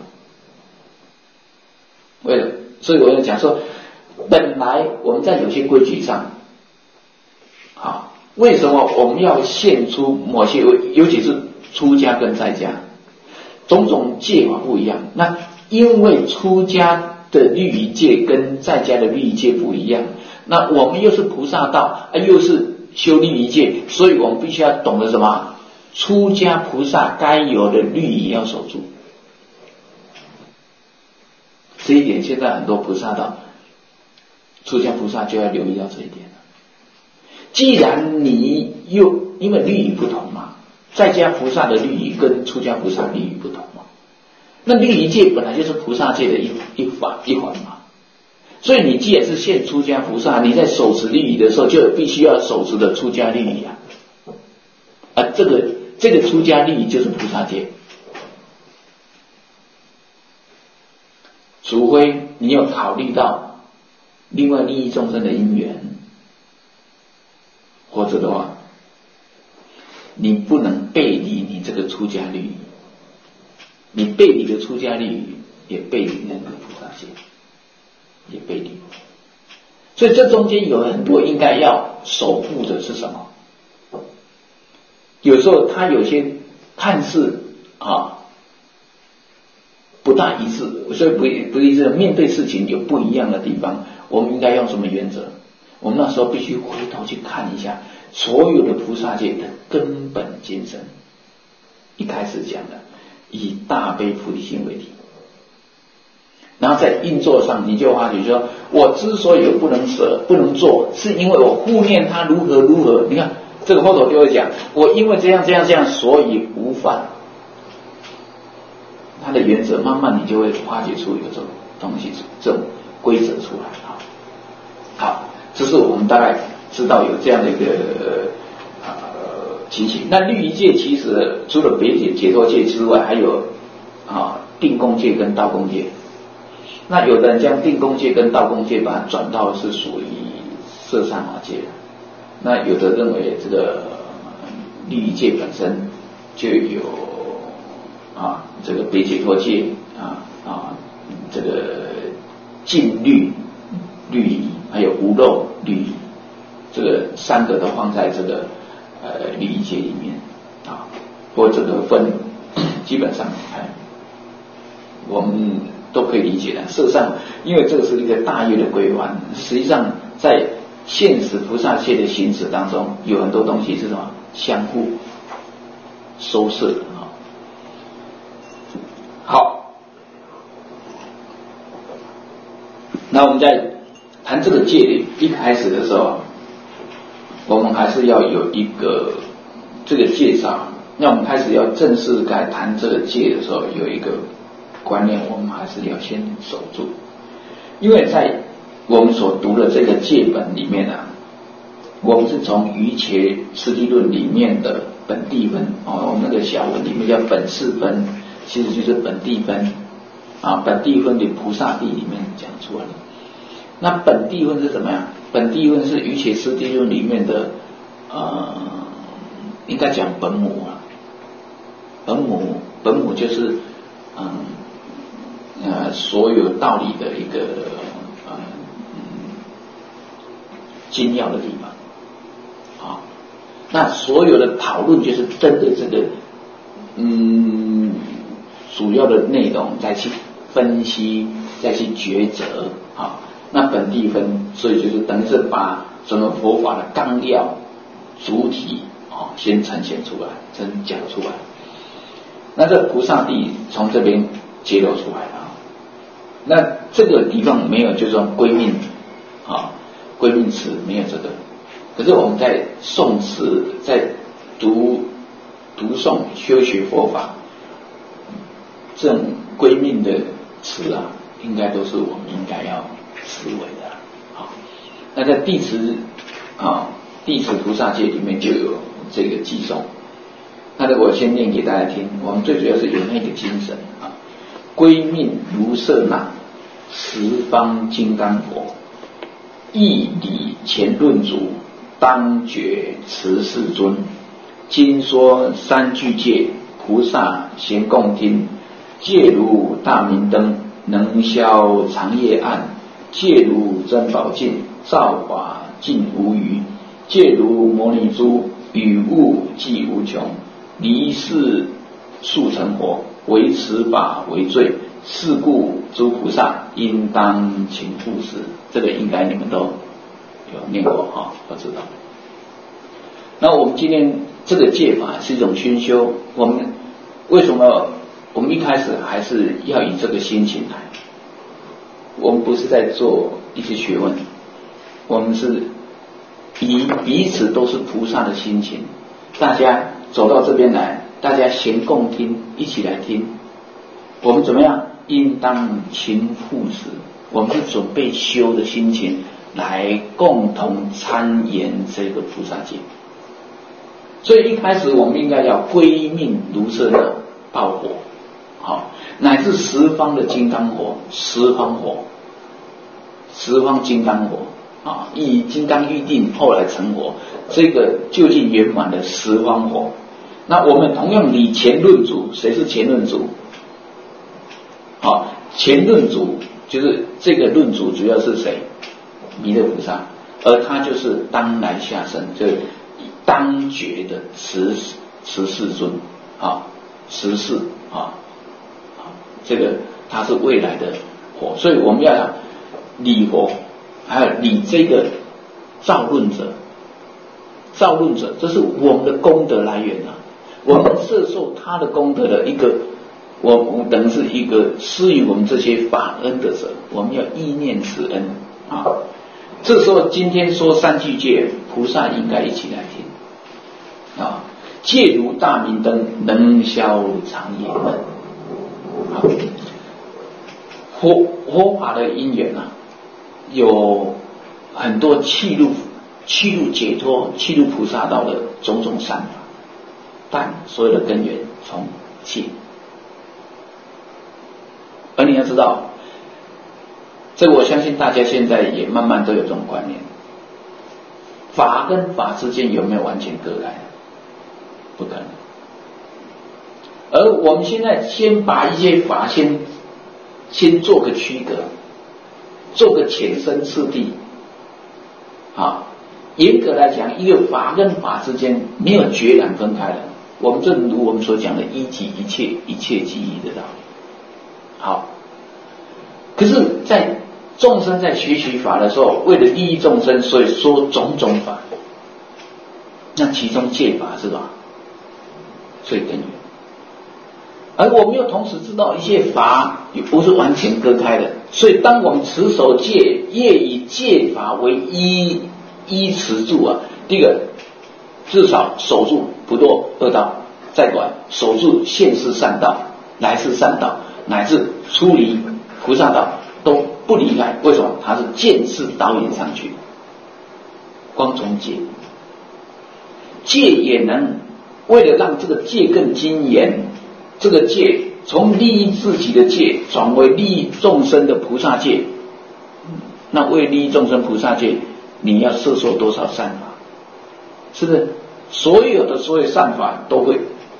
盾。所以我要讲说，本来我们在有些规矩上，好，为什么我们要献出某些，尤其是出家跟在家，种种戒法不一样。那因为出家的律仪戒跟在家的律仪戒不一样，那我们又是菩萨道，又是修律仪戒，所以我们必须要懂得什么？出家菩萨该有的律仪要守住。这一点现在很多菩萨道出家菩萨就要留意到这一点了。既然你因为律仪不同嘛，在家菩萨的律仪跟出家菩萨律仪不同嘛，那律仪戒本来就是菩萨戒的一环嘛，所以你既然是现出家菩萨，你在手持律仪的时候，就必须要手持的出家律仪啊，这个出家律仪就是菩萨戒，除非你有考虑到另外利益众生的因缘， 否则的话，你不能背离你这个出家律仪，你背离的出家律仪，也背离那个菩萨戒，也背离。所以这中间有很多应该要守护的是什么？有时候它有些看似不大一致，所以不一致，面对事情有不一样的地方，我们应该用什么原则？我们那时候必须回头去看一下所有的菩萨戒的根本精神。一开始讲的以大悲菩提心为体，然后在运作上你就发觉说，我之所以不能舍不能做，是因为我护念他如何如何。你看这个后头就会讲，我因为这样这样这样，所以无犯。它的原则慢慢你就会发掘出有这种东西，这种规则出来。好，这是我们大概知道有这样的一个情形。那律仪戒其实除了别解解脱戒之外，还有定功戒跟道功戒。那有的人将定功戒跟道功戒把它转到是属于摄三法戒，那有的认为这个律仪戒本身就有这个别解脱戒这个禁律仪，还有无漏律仪，这个三个都放在这个律仪戒里面或这个分基本上我们都可以理解的。事实上，因为这个是一个大业的规范，实际上在现实菩萨戒的行持当中，有很多东西是什么相互收摄的。好，那我们在谈这个戒一开始的时候，我们还是要有一个这个介绍。那我们开始要正式来谈这个戒的时候，有一个观念我们还是要先守住。因为在我们所读的这个戒本里面我们是从瑜伽师地论里面的本地分我们那个小文里面叫本事分，其实就是本地分本地分的菩萨地里面讲出来的。那本地分是怎么样？本地分是瑜伽师地论里面的应该讲本母本母就是所有道理的一个精要的地方那所有的讨论就是针对这个主要的内容再去分析，再去抉择那本地分，所以就是等于是把整个佛法的纲要主体先呈现出来，讲出来。那这菩萨地从这边揭露出来了那这个地方没有就是说归命归命词没有这个。可是我们在诵词，在读诵修学佛法，这种归命的词应该都是我们应该要思维的那在地持菩萨戒里面就有这个寄诵。那我先念给大家听，我们最主要是有那个精神归命如舍那，十方金刚佛，义理前论足，当觉持世尊。今说三具戒，菩萨咸共听。戒如大明灯，能消长夜暗；戒如珍宝镜，照法尽无余；戒如摩尼珠，与物既无穷。离世速成佛，为持法为罪。是故诸菩萨应当勤布施。这个应该你们都有念过我知道。那我们今天这个戒法是一种熏修，我们为什么我们一开始还是要以这个心情来？我们不是在做一些学问，我们是以彼此都是菩萨的心情，大家走到这边来，大家咸共听，一起来听。我们怎么样？应当勤布施，我们是准备修的心情来共同参研这个菩萨戒。所以一开始我们应该要归命如舍那报火乃至十方的金刚火，十方金刚火啊，以金刚喻定，后来成佛，这个究竟圆满的十方佛。那我们同样以前论主，谁是前论主？好，前论主就是这个论主主要是谁？弥勒菩萨，而他就是当来下生，就是当觉的十世尊啊，十世啊，这个他是未来的佛，所以我们要讲礼佛，还有礼这个造论者，造论者，这是我们的功德来源啊，我们摄受他的功德的一个，我们等于是一个施予我们这些法恩的者，我们要意念此恩啊。这时候今天说三句戒，菩萨应该一起来听啊。戒如大明灯，能消长夜闷。佛法的因缘啊，有很多契入解脱、契入菩萨道的种种善法，但所有的根源从戒。而你要知道，这个我相信大家现在也慢慢都有这种观念，法跟法之间有没有完全割开？不可能。而我们现在先把一些法先做个区隔，做个浅深次第啊。严格来讲，一个法跟法之间没有决然分开的，我们正如我们所讲的一即一切，一切即一的道理。好，可是在众生在学习法的时候，为了利益众生，所以说种种法，那其中戒法是吧？最根源。而我们又同时知道一些法也不是完全割开的，所以当我们持守戒，业以戒法为依持住啊。第一个，至少守住不堕恶道，再管守住现世善道、来世善道，乃至出离菩萨道都不离开。为什么？它是渐次导引上去，光从戒，戒也能为了让这个戒更精严，这个戒从利益自己的戒转为利益众生的菩萨戒。那为利益众生菩萨戒，你要摄受多少善法？是不是所有善法都会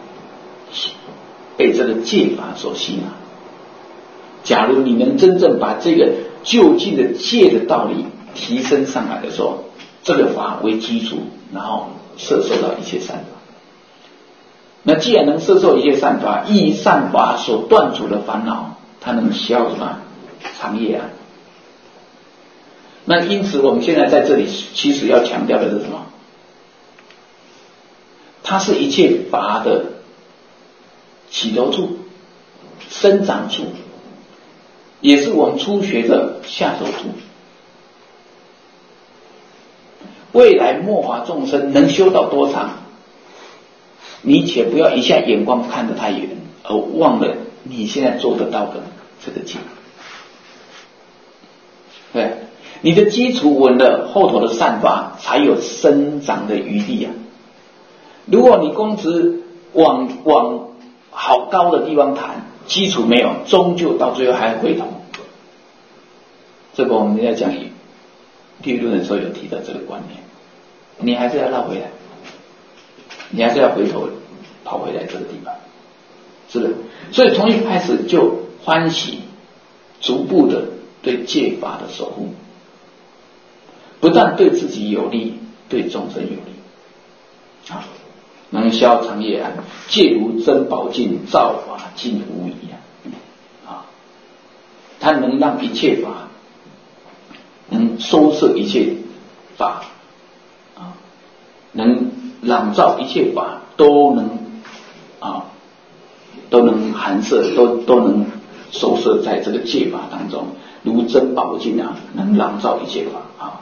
被这个戒法所吸纳？假如你能真正把这个究竟的戒的道理提升上来的时候，这个法为基础，然后摄受到一切善法。那既然能摄受一切善法，依善法所断除的烦恼，它能消什么？长夜啊。那因此我们现在在这里其实要强调的是什么？它是一切法的起头处、生长处，也是我们初学的下手处。未来末法众生能修到多长，你且不要一下眼光看得太远，而忘了你现在做得到的这个境。对，你的基础稳了，后头的善法才有生长的余地啊。如果你光只往好高的地方谈，基础没有，终究到最后还回头。这个我们在讲地狱论的时候有提到这个观念，你还是要绕回来，你还是要回头跑回来这个地方，是不是？所以从一开始就欢喜逐步的对戒法的守护，不但对自己有利，对众生有利啊。能消长夜安，戒如珍宝镜，照法尽无疑啊！它能让一切法，能收摄一切法啊，能朗照一切法，都能含摄，都能收摄在这个戒法当中，如珍宝镜啊，能朗照一切法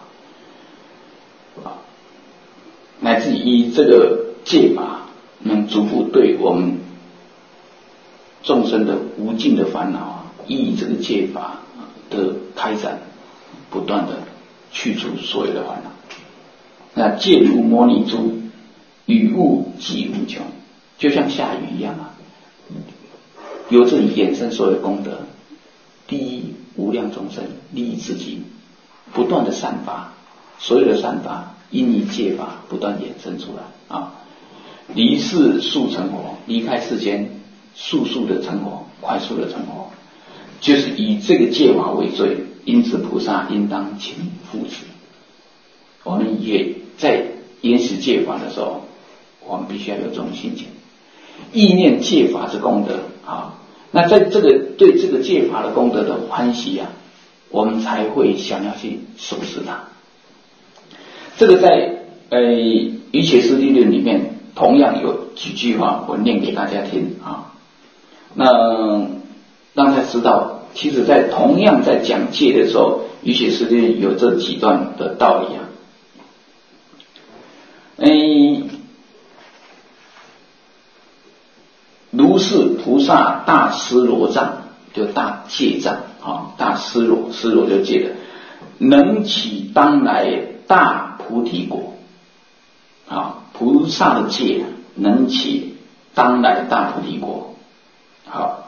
乃至以这个戒法能逐步对我们众生的无尽的烦恼依这个戒法的开展，不断的去除所有的烦恼。那戒如摩尼珠，雨雾即无穷，就像下雨一样啊，由这里衍生所有功德，利益无量众生，利益自己，不断的善法所有的善法因以戒法不断衍生出来啊。离世速成佛，离开世间速速的成佛，快速的成佛，就是以这个戒法为最，因此菩萨应当勤护持。我们也在研习戒法的时候，我们必须要有这种心情，意念戒法之功德啊。那在这个对这个戒法的功德的欢喜啊，我们才会想要去守持它。这个在瑜伽师地论里面同样有几句话，我念给大家听啊。那让大家知道，其实在同样在讲戒的时候，瑜伽师地论有这几段的道理啊。如是菩萨大尸罗障，就大戒障啊，大尸罗，尸罗就戒了，能起当来大菩提果啊，菩萨的戒能起当来大菩提果。好，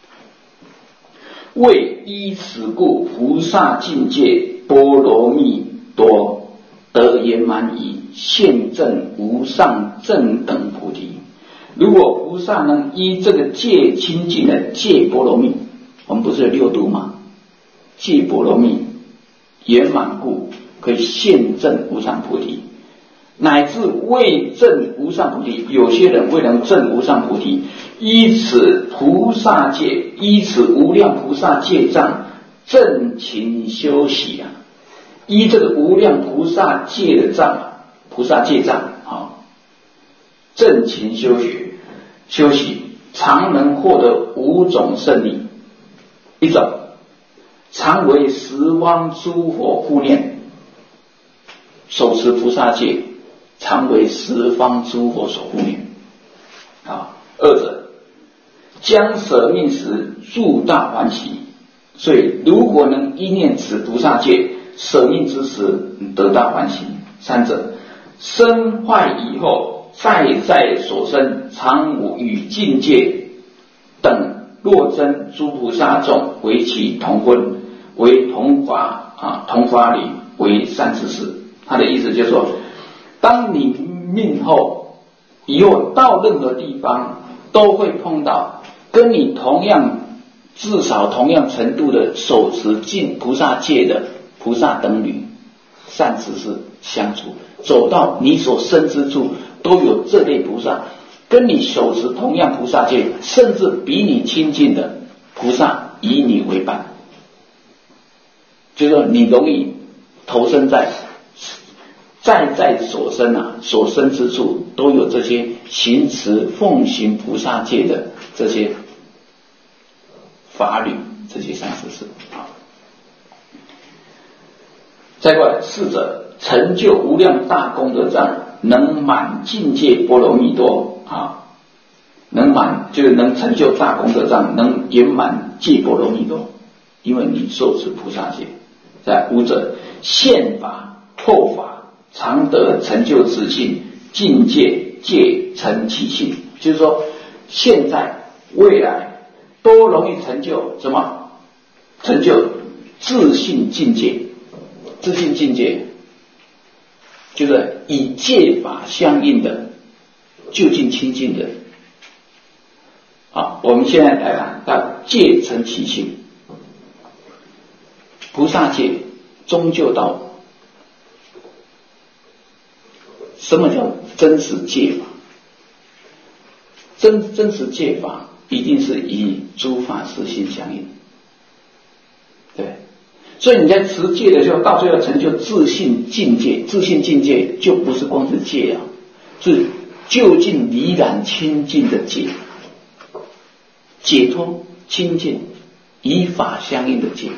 为依此故，菩萨境界波罗蜜多得圆满矣，现证无上正等菩提。如果菩萨能依这个戒清净的戒波罗蜜，我们不是有六度吗？戒波罗蜜圆满故，可以现证无上菩提，乃至未证无上菩提。有些人未能证无上菩提，依此菩萨戒，依此无量菩萨戒障，正勤修习啊，依这个无量菩萨戒的障，菩萨戒障啊，正勤修习，常能获得五种胜利。一种，常为十方诸佛护念，手持菩萨戒，常为十方诸佛所护念啊。二者，将舍命时助大欢喜。所以如果能依念此菩萨戒，舍命之时得大欢喜。三者，身坏以后在所生，常无与境界等若真诸菩萨众为其同分，为同法理，为善知识。他的意思就是说，当你命后以后到任何地方，都会碰到跟你至少同样程度的手持净菩萨戒的菩萨等侣、善知识相处，走到你所生之处，都有这类菩萨跟你手持同样菩萨戒，甚至比你亲近的菩萨以你为伴，就是说你容易投身在所生啊，所生之处都有这些行持奉行菩萨戒的这些法侣，这些善知识啊。再过来，四者成就无量大功德障，能满境界波罗蜜多啊，就是能成就大功德障，能圆满戒波罗蜜多，因为你受持菩萨戒。在五者现法透法，常得成就自性，境界戒成其性，就是说现在未来都容易成就什么？成就自性境界。自性境界就是以戒法相应的究竟清净的。好，我们现在来看到戒成其性，菩萨戒终究到什么叫真实戒法？真实戒法一定是以诸法实性相应，对。所以你在持戒的时候，到最后成就自性境界。自性境界就不是光是戒啊，是究竟离染清净的戒，解脱清净以法相应的戒。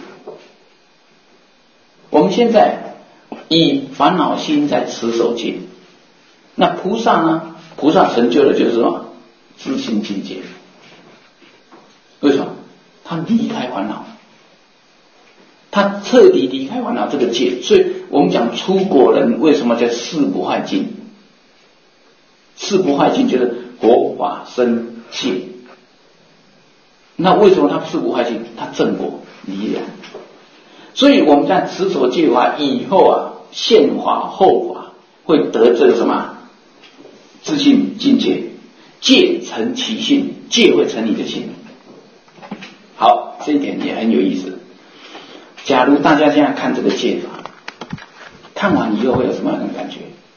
我们现在以烦恼心在持守戒，那菩萨呢？菩萨成就的就是什么？自性境界。为什么？他离开烦恼，他彻底离开烦恼这个戒。所以我们讲出果人为什么叫誓不坏境？誓不坏境就是佛法僧戒。那为什么他誓不坏境？他正果离染。所以我们在持守戒法以后啊， 现法后法，会得这个什么自性境界，戒成其性，戒会成你的性。好，这一点也很有意思。假如大家这样看这个戒法，看完以后会有什么样的感觉？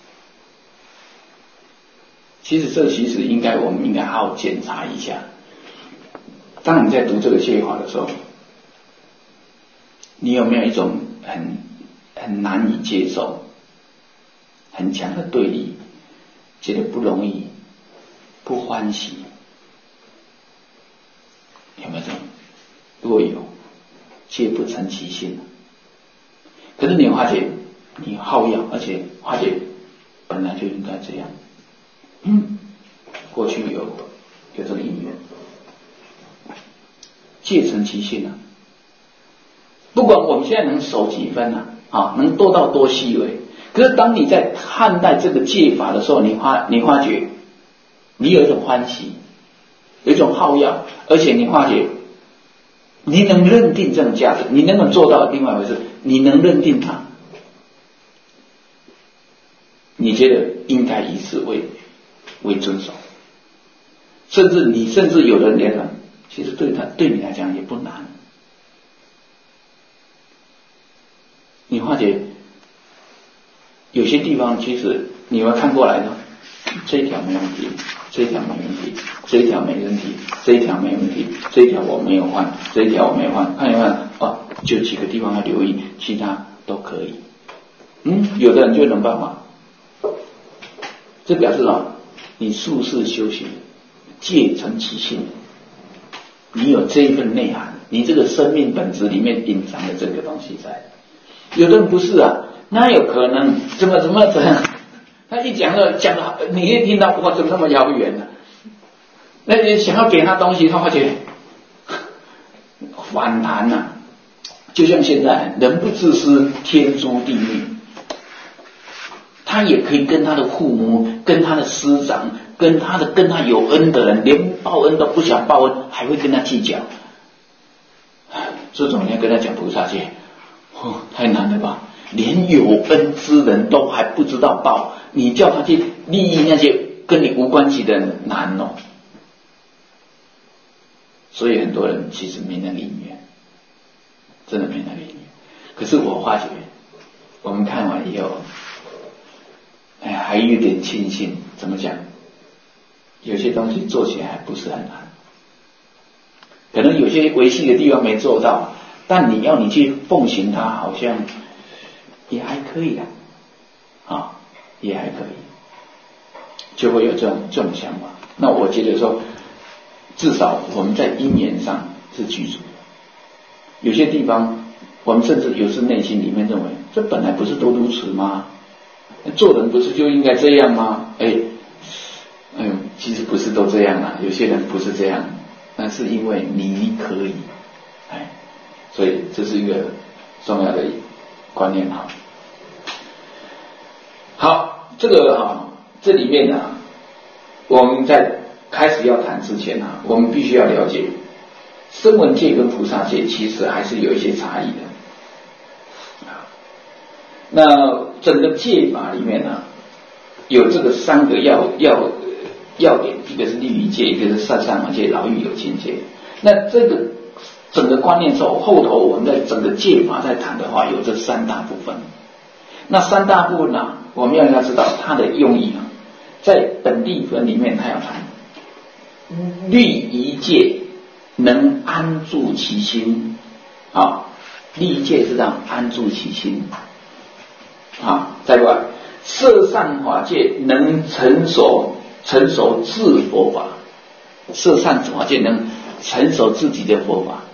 其实我们应该好好检查一下。当你在读这个戒法的时候，你有没有一种很难以接受、很强的对立，觉得不容易、不欢喜？有没有这种？如果有，戒不成其性。可是你发觉你好要，而且发觉本来就应该这样。过去有这个因缘，戒成其性啊。不管我们现在能守几分能做到多细微，可是当你在看待这个戒法的时候，你发觉你有一种欢喜，有一种好要，而且你发觉你能认定这种价值，你能不能做到另外一回事，你能认定它，你觉得应该以此为遵守，甚至有人连了，其实对你来讲也不难。你发觉有些地方其实你会看过来的，这一条没问题，这一条没问题，这一条没问题，这一条没问题，这一条我没有换，这一条我没有换，看一看就几个地方要留意，其他都可以。有的人就能办法，这表示你术士修行，戒成其性，你有这一份内涵，你这个生命本质里面隐藏的这个东西在。有的人不是那有可能怎么他一讲的你一听到哇，怎么那么遥远呢？那你想要给他东西，他发觉反弹就像现在人不自私，天诛地灭。他也可以跟他的父母、跟他的师长、跟他有恩的人，连报恩都不想报恩，还会跟他计较。这种你要跟他讲菩萨戒，太难了吧？连有恩之人都还不知道报，你叫他去利益那些跟你无关系的人，难哦。所以很多人其实没那个意愿，真的没那个意愿。可是我发觉，我们看完以后，还有点庆幸。怎么讲？有些东西做起来还不是很难，可能有些维系的地方没做到，但你去奉行它，好像也还可以也还可以，就会有这种想法。那我觉得说，至少我们在因缘上是具足的。有些地方，我们甚至有时内心里面认为，这本来不是都如此吗？做人不是就应该这样吗？其实不是都这样有些人不是这样，那是因为你可以，所以这是一个重要的观念好，这个这里面我们在开始要谈之前我们必须要了解，声闻戒跟菩萨戒其实还是有一些差异的。那整个戒法里面有这个三个要点，一个是律仪戒，一个是善法戒，饶欲有情戒。那这个整个观念后头我们在整个戒法在谈的话，有这三大部分。那三大部分我们要知道它的用意在本地分里面，它要谈律仪戒能安住其心律仪戒是让安住其心再过来，摄善法戒能成熟自佛法，摄善法戒能成熟自己的佛法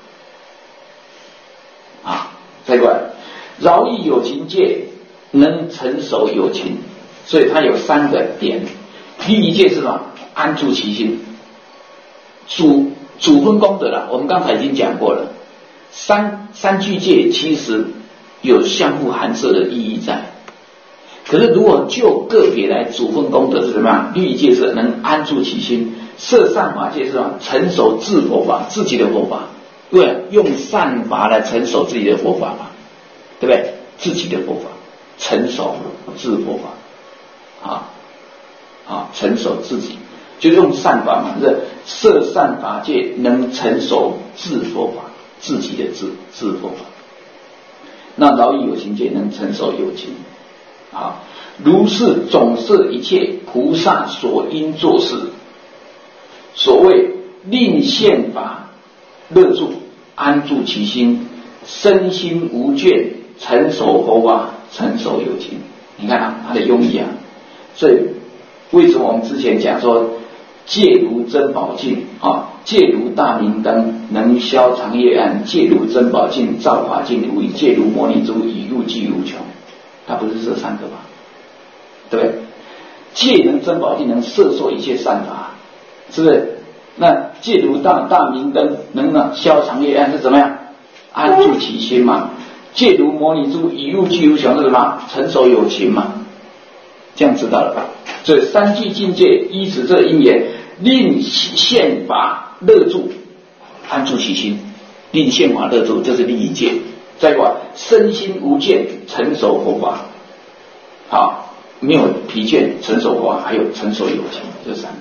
再过来，饶益有情戒能成熟有情，所以它有三个点。律仪戒是什么？安住其心，主分功德我们刚才已经讲过了。三句戒其实有相互含摄的意义在，可是如果就个别来主分功德是什么样？律仪戒是能安住其心，摄善法戒是什么？成熟自佛法，自己的佛法，对，用善法来成熟自己的佛法嘛，对不对？自己的佛法， 成熟自佛法，成熟自己，就用善法嘛，这摄善法界能成熟自佛法，自己的自佛法。那饶益有情界能成熟有情，如是总摄一切菩萨所应做事。所谓令现法乐住，安住其心，身心无倦，成熟佛法，成熟有情。你看它的用意所以为什么我们之前讲说戒如珍宝镜戒如大明灯，能消长夜暗，戒如珍宝镜，照法镜无异，戒如摩尼珠，以入即无穷。它不是这三个吗？对不对？戒能珍宝镜，能摄受一切善法，是不是？那戒如大明灯，能消长夜暗，是怎么样？安住其心嘛。戒如摩尼珠，以入即无穷，是什么？成熟有情嘛。这样知道了吧？所以三际境界依此这因缘，令现法乐住，安住其心。令现法乐住，这是利益戒。再过来，身心无倦，成熟佛法。没有疲倦，成熟佛法，还有成熟有情，这三个。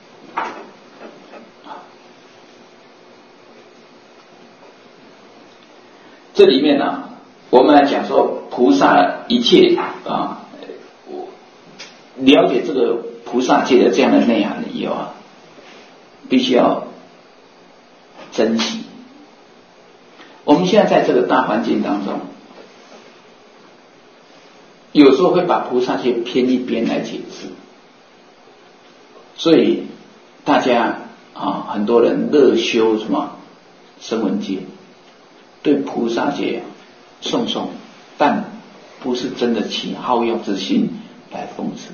这里面我们来讲说菩萨一切了解这个菩萨界的这样的内涵以后必须要珍惜。我们现在在这个大环境当中，有时候会把菩萨界偏一边来解释，所以大家很多人乐修什么声闻界，对菩萨界诵诵，但不是真的起好乐之心来奉持。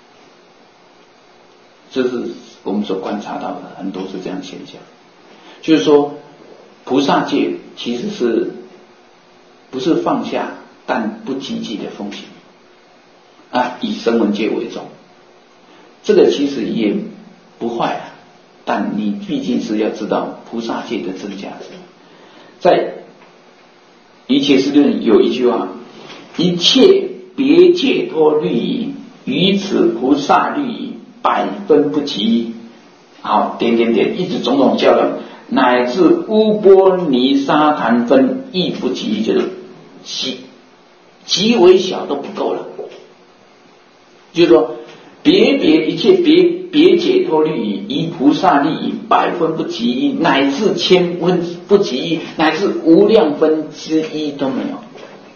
这是我们所观察到的，很多是这样现象。就是说菩萨界其实是不是放下但不积极的奉行以声闻界为重，这个其实也不坏但你毕竟是要知道菩萨界的真价值。在一切事论有一句话，一切别解脱律仪，于此菩萨律仪百分不及。一直种种较量，乃至乌波尼沙坛分亦不及，就是极为小都不够了。就是说一切别解脱律仪，以菩萨律仪百分不及一，乃至千分不及一，乃至无量分之一都没有。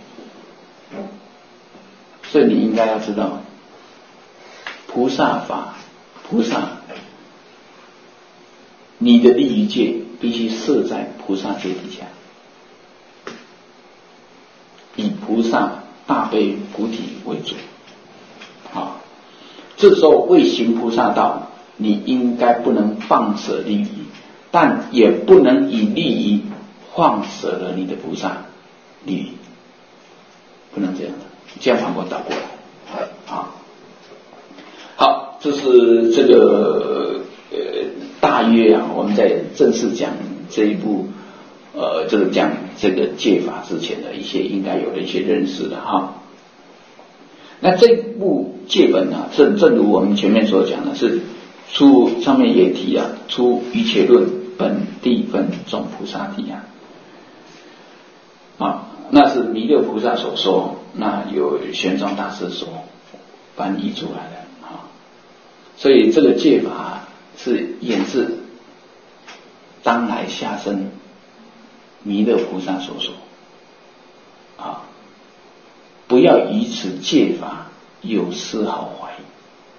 所以你应该要知道，菩萨法，你的利益界必须设在菩萨界底下，以菩萨大悲菩提为主。这时候为行菩萨道，你应该不能放舍利益，但也不能以利益放舍了你的菩萨利益，不能这样的，这样反过倒过来。好，这是这个大约我们在正式讲这一部讲这个戒法之前的一些应该有的一些认识的那这部戒本正如我们前面所讲的，是上面也提出一切论本地分众菩萨提那是弥勒菩萨所说，那有玄奘大师所翻译出来的所以这个戒法是演自当来下生弥勒菩萨所说不要以此戒法有丝毫怀疑。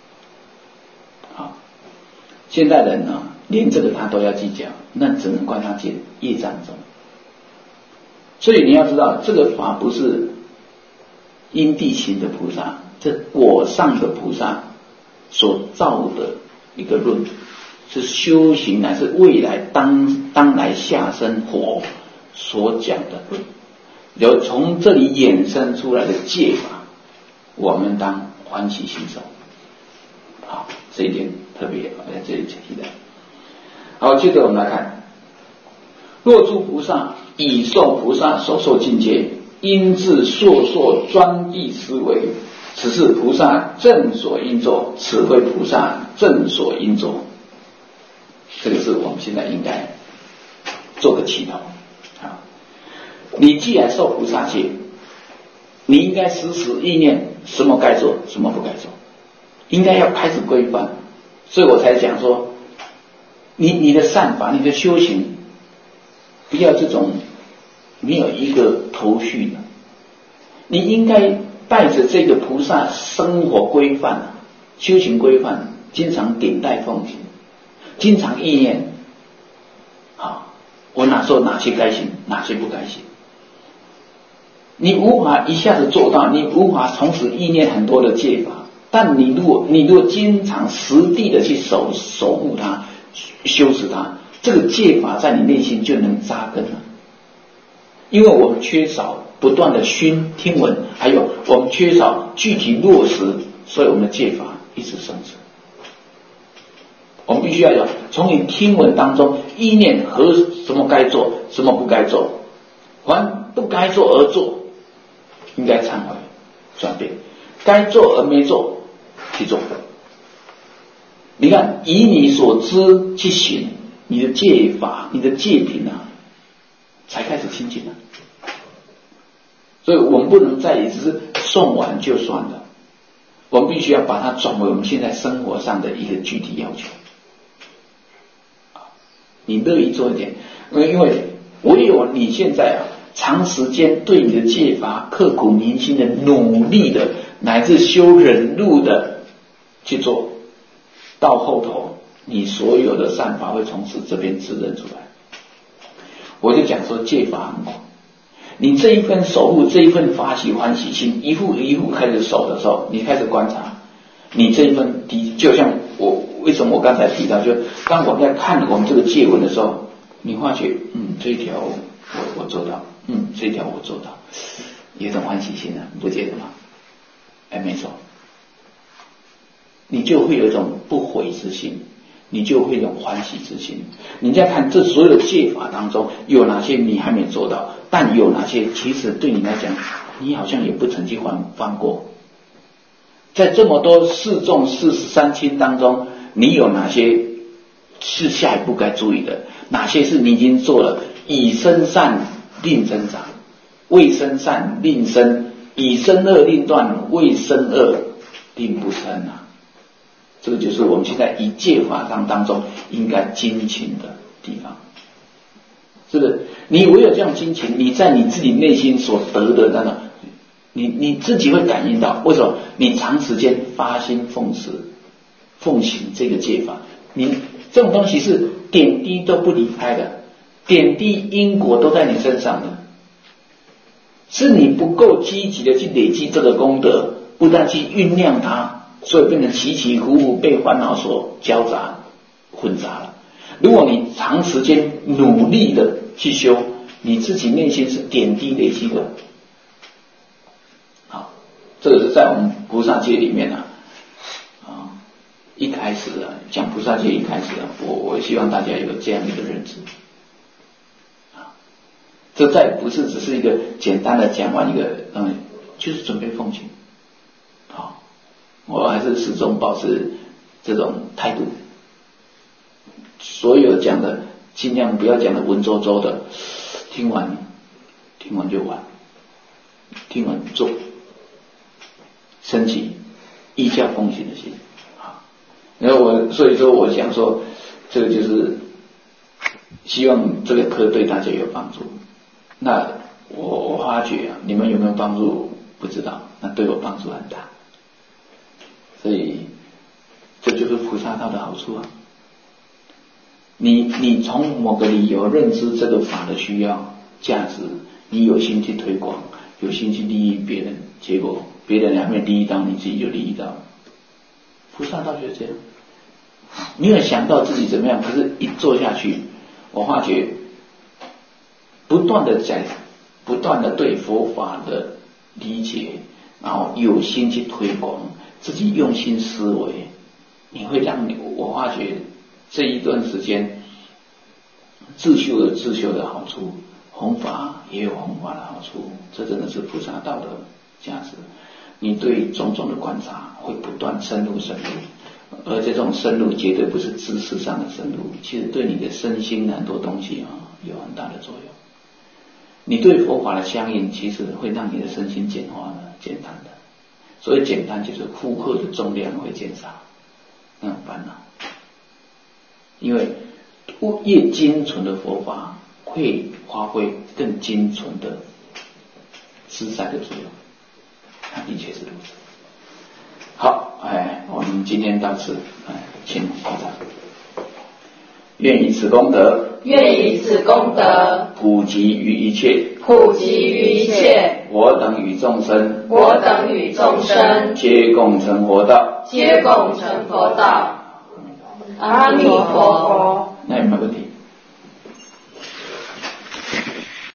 现代人连这个他都要计较，那只能怪他业障重。所以你要知道，这个法不是因地行的菩萨，这果上的菩萨所造的一个论，是修行乃是未来当来下生佛所讲的论。由从这里衍生出来的戒法，我们当欢喜信受。这一点特别在这里提的。好，接着我们来看，若诸菩萨以受菩萨所受境界， 应自烁烁专一思维，此是菩萨正所应做，此非菩萨正所应做。这个是我们现在应该做个祈祷啊！你既然受菩萨戒，你应该时时意念什么该做，什么不该做，应该要开始规范。所以我才讲说，你的善法，你的修行，不要这种没有一个头绪的，你应该带着这个菩萨生活规范、修行规范，经常顶戴奉行，经常意念，我哪时候哪些该行，哪些不该行。你无法一下子做到，你无法同时意念很多的戒法，但你如果经常实地的去守护它、修持它，这个戒法在你内心就能扎根了。因为我们缺少不断的熏听闻，还有我们缺少具体落实，所以我们的戒法一直生存。我们必须要有从你听闻当中意念和什么该做，什么不该做，凡不该做而做，应该忏悔转变，该做而没做去做。你看，以你所知去行，你的戒法、你的戒品才开始清净了。所以我们不能再只是诵完就算了，我们必须要把它转为我们现在生活上的一个具体要求。你乐意做一点，因为唯有你现在长时间对你的戒法刻苦铭心的努力的，乃至修忍辱的去做，到后头你所有的善法会从此这边滋润出来。我就讲说戒法很广，你这一份守护，这一份发喜欢喜心，一户一户开始守的时候，你开始观察你这一份就像为什么我刚才提到，就当我们在看我们这个戒文的时候，你发觉这一条我做到，这一条我做到，有一种欢喜心你不觉得吗？没错，你就会有一种不悔之心，你就会有欢喜之心。你再看这所有的戒法当中，有哪些你还没做到，但有哪些其实对你来讲，你好像也不曾去犯过。在这么多四众43亲当中，你有哪些是下一步该注意的？哪些是你已经做了？以身善令身长，未身善令身，以身恶令断，未身恶令不生这个就是我们现在以戒法当中应该精勤的地方。是不是？你唯有这样精勤，你在你自己内心所得的那种，你自己会感应到。为什么？你长时间发心奉行这个戒法，你这种东西是点滴都不离开的，点滴因果都在你身上的，是你不够积极的去累积这个功德，不但去酝酿它，所以变成起起伏伏，被烦恼所交杂混杂了。如果你长时间努力的去修，你自己内心是点滴累积的。好，这个是在我们菩萨戒里面一开始讲菩萨戒一开始我希望大家有这样一个认知这再不是只是一个简单的讲完一个就是准备奉行。好，我还是始终保持这种态度，所有讲的尽量不要讲的文绉绉的，听完就完，听完做，升起依教奉行的心。然后所以说我想说，这个就是希望这个课对大家有帮助。那我发觉你们有没有帮助不知道，那对我帮助很大。所以这就是菩萨道的好处你从某个理由认知这个法的需要价值，你有心去推广，有心去利益别人，结果别人还没利益到，你自己就利益到。菩萨道就是这样，没有想到自己怎么样，可是一做下去，我发觉不断的对佛法的理解，然后有心去推广，自己用心思维，你会让我发觉这一段时间自修的好处弘法也有弘法的好处，这真的是菩萨道的价值。你对种种的观察会不断深入，而这种深入绝对不是知识上的深入，其实对你的身心很多东西有很大的作用。你对佛法的相应，其实会让你的身心简单的。所以简单就是负荷的重量会减少，那种烦恼。因为越精纯的佛法会发挥更精纯的自在的作用，的确是如此。好，我们今天到此，请鼓掌。愿以此功德，普及于一切，我等与众生，皆共成佛道。 阿弥陀佛。 那有没有问题？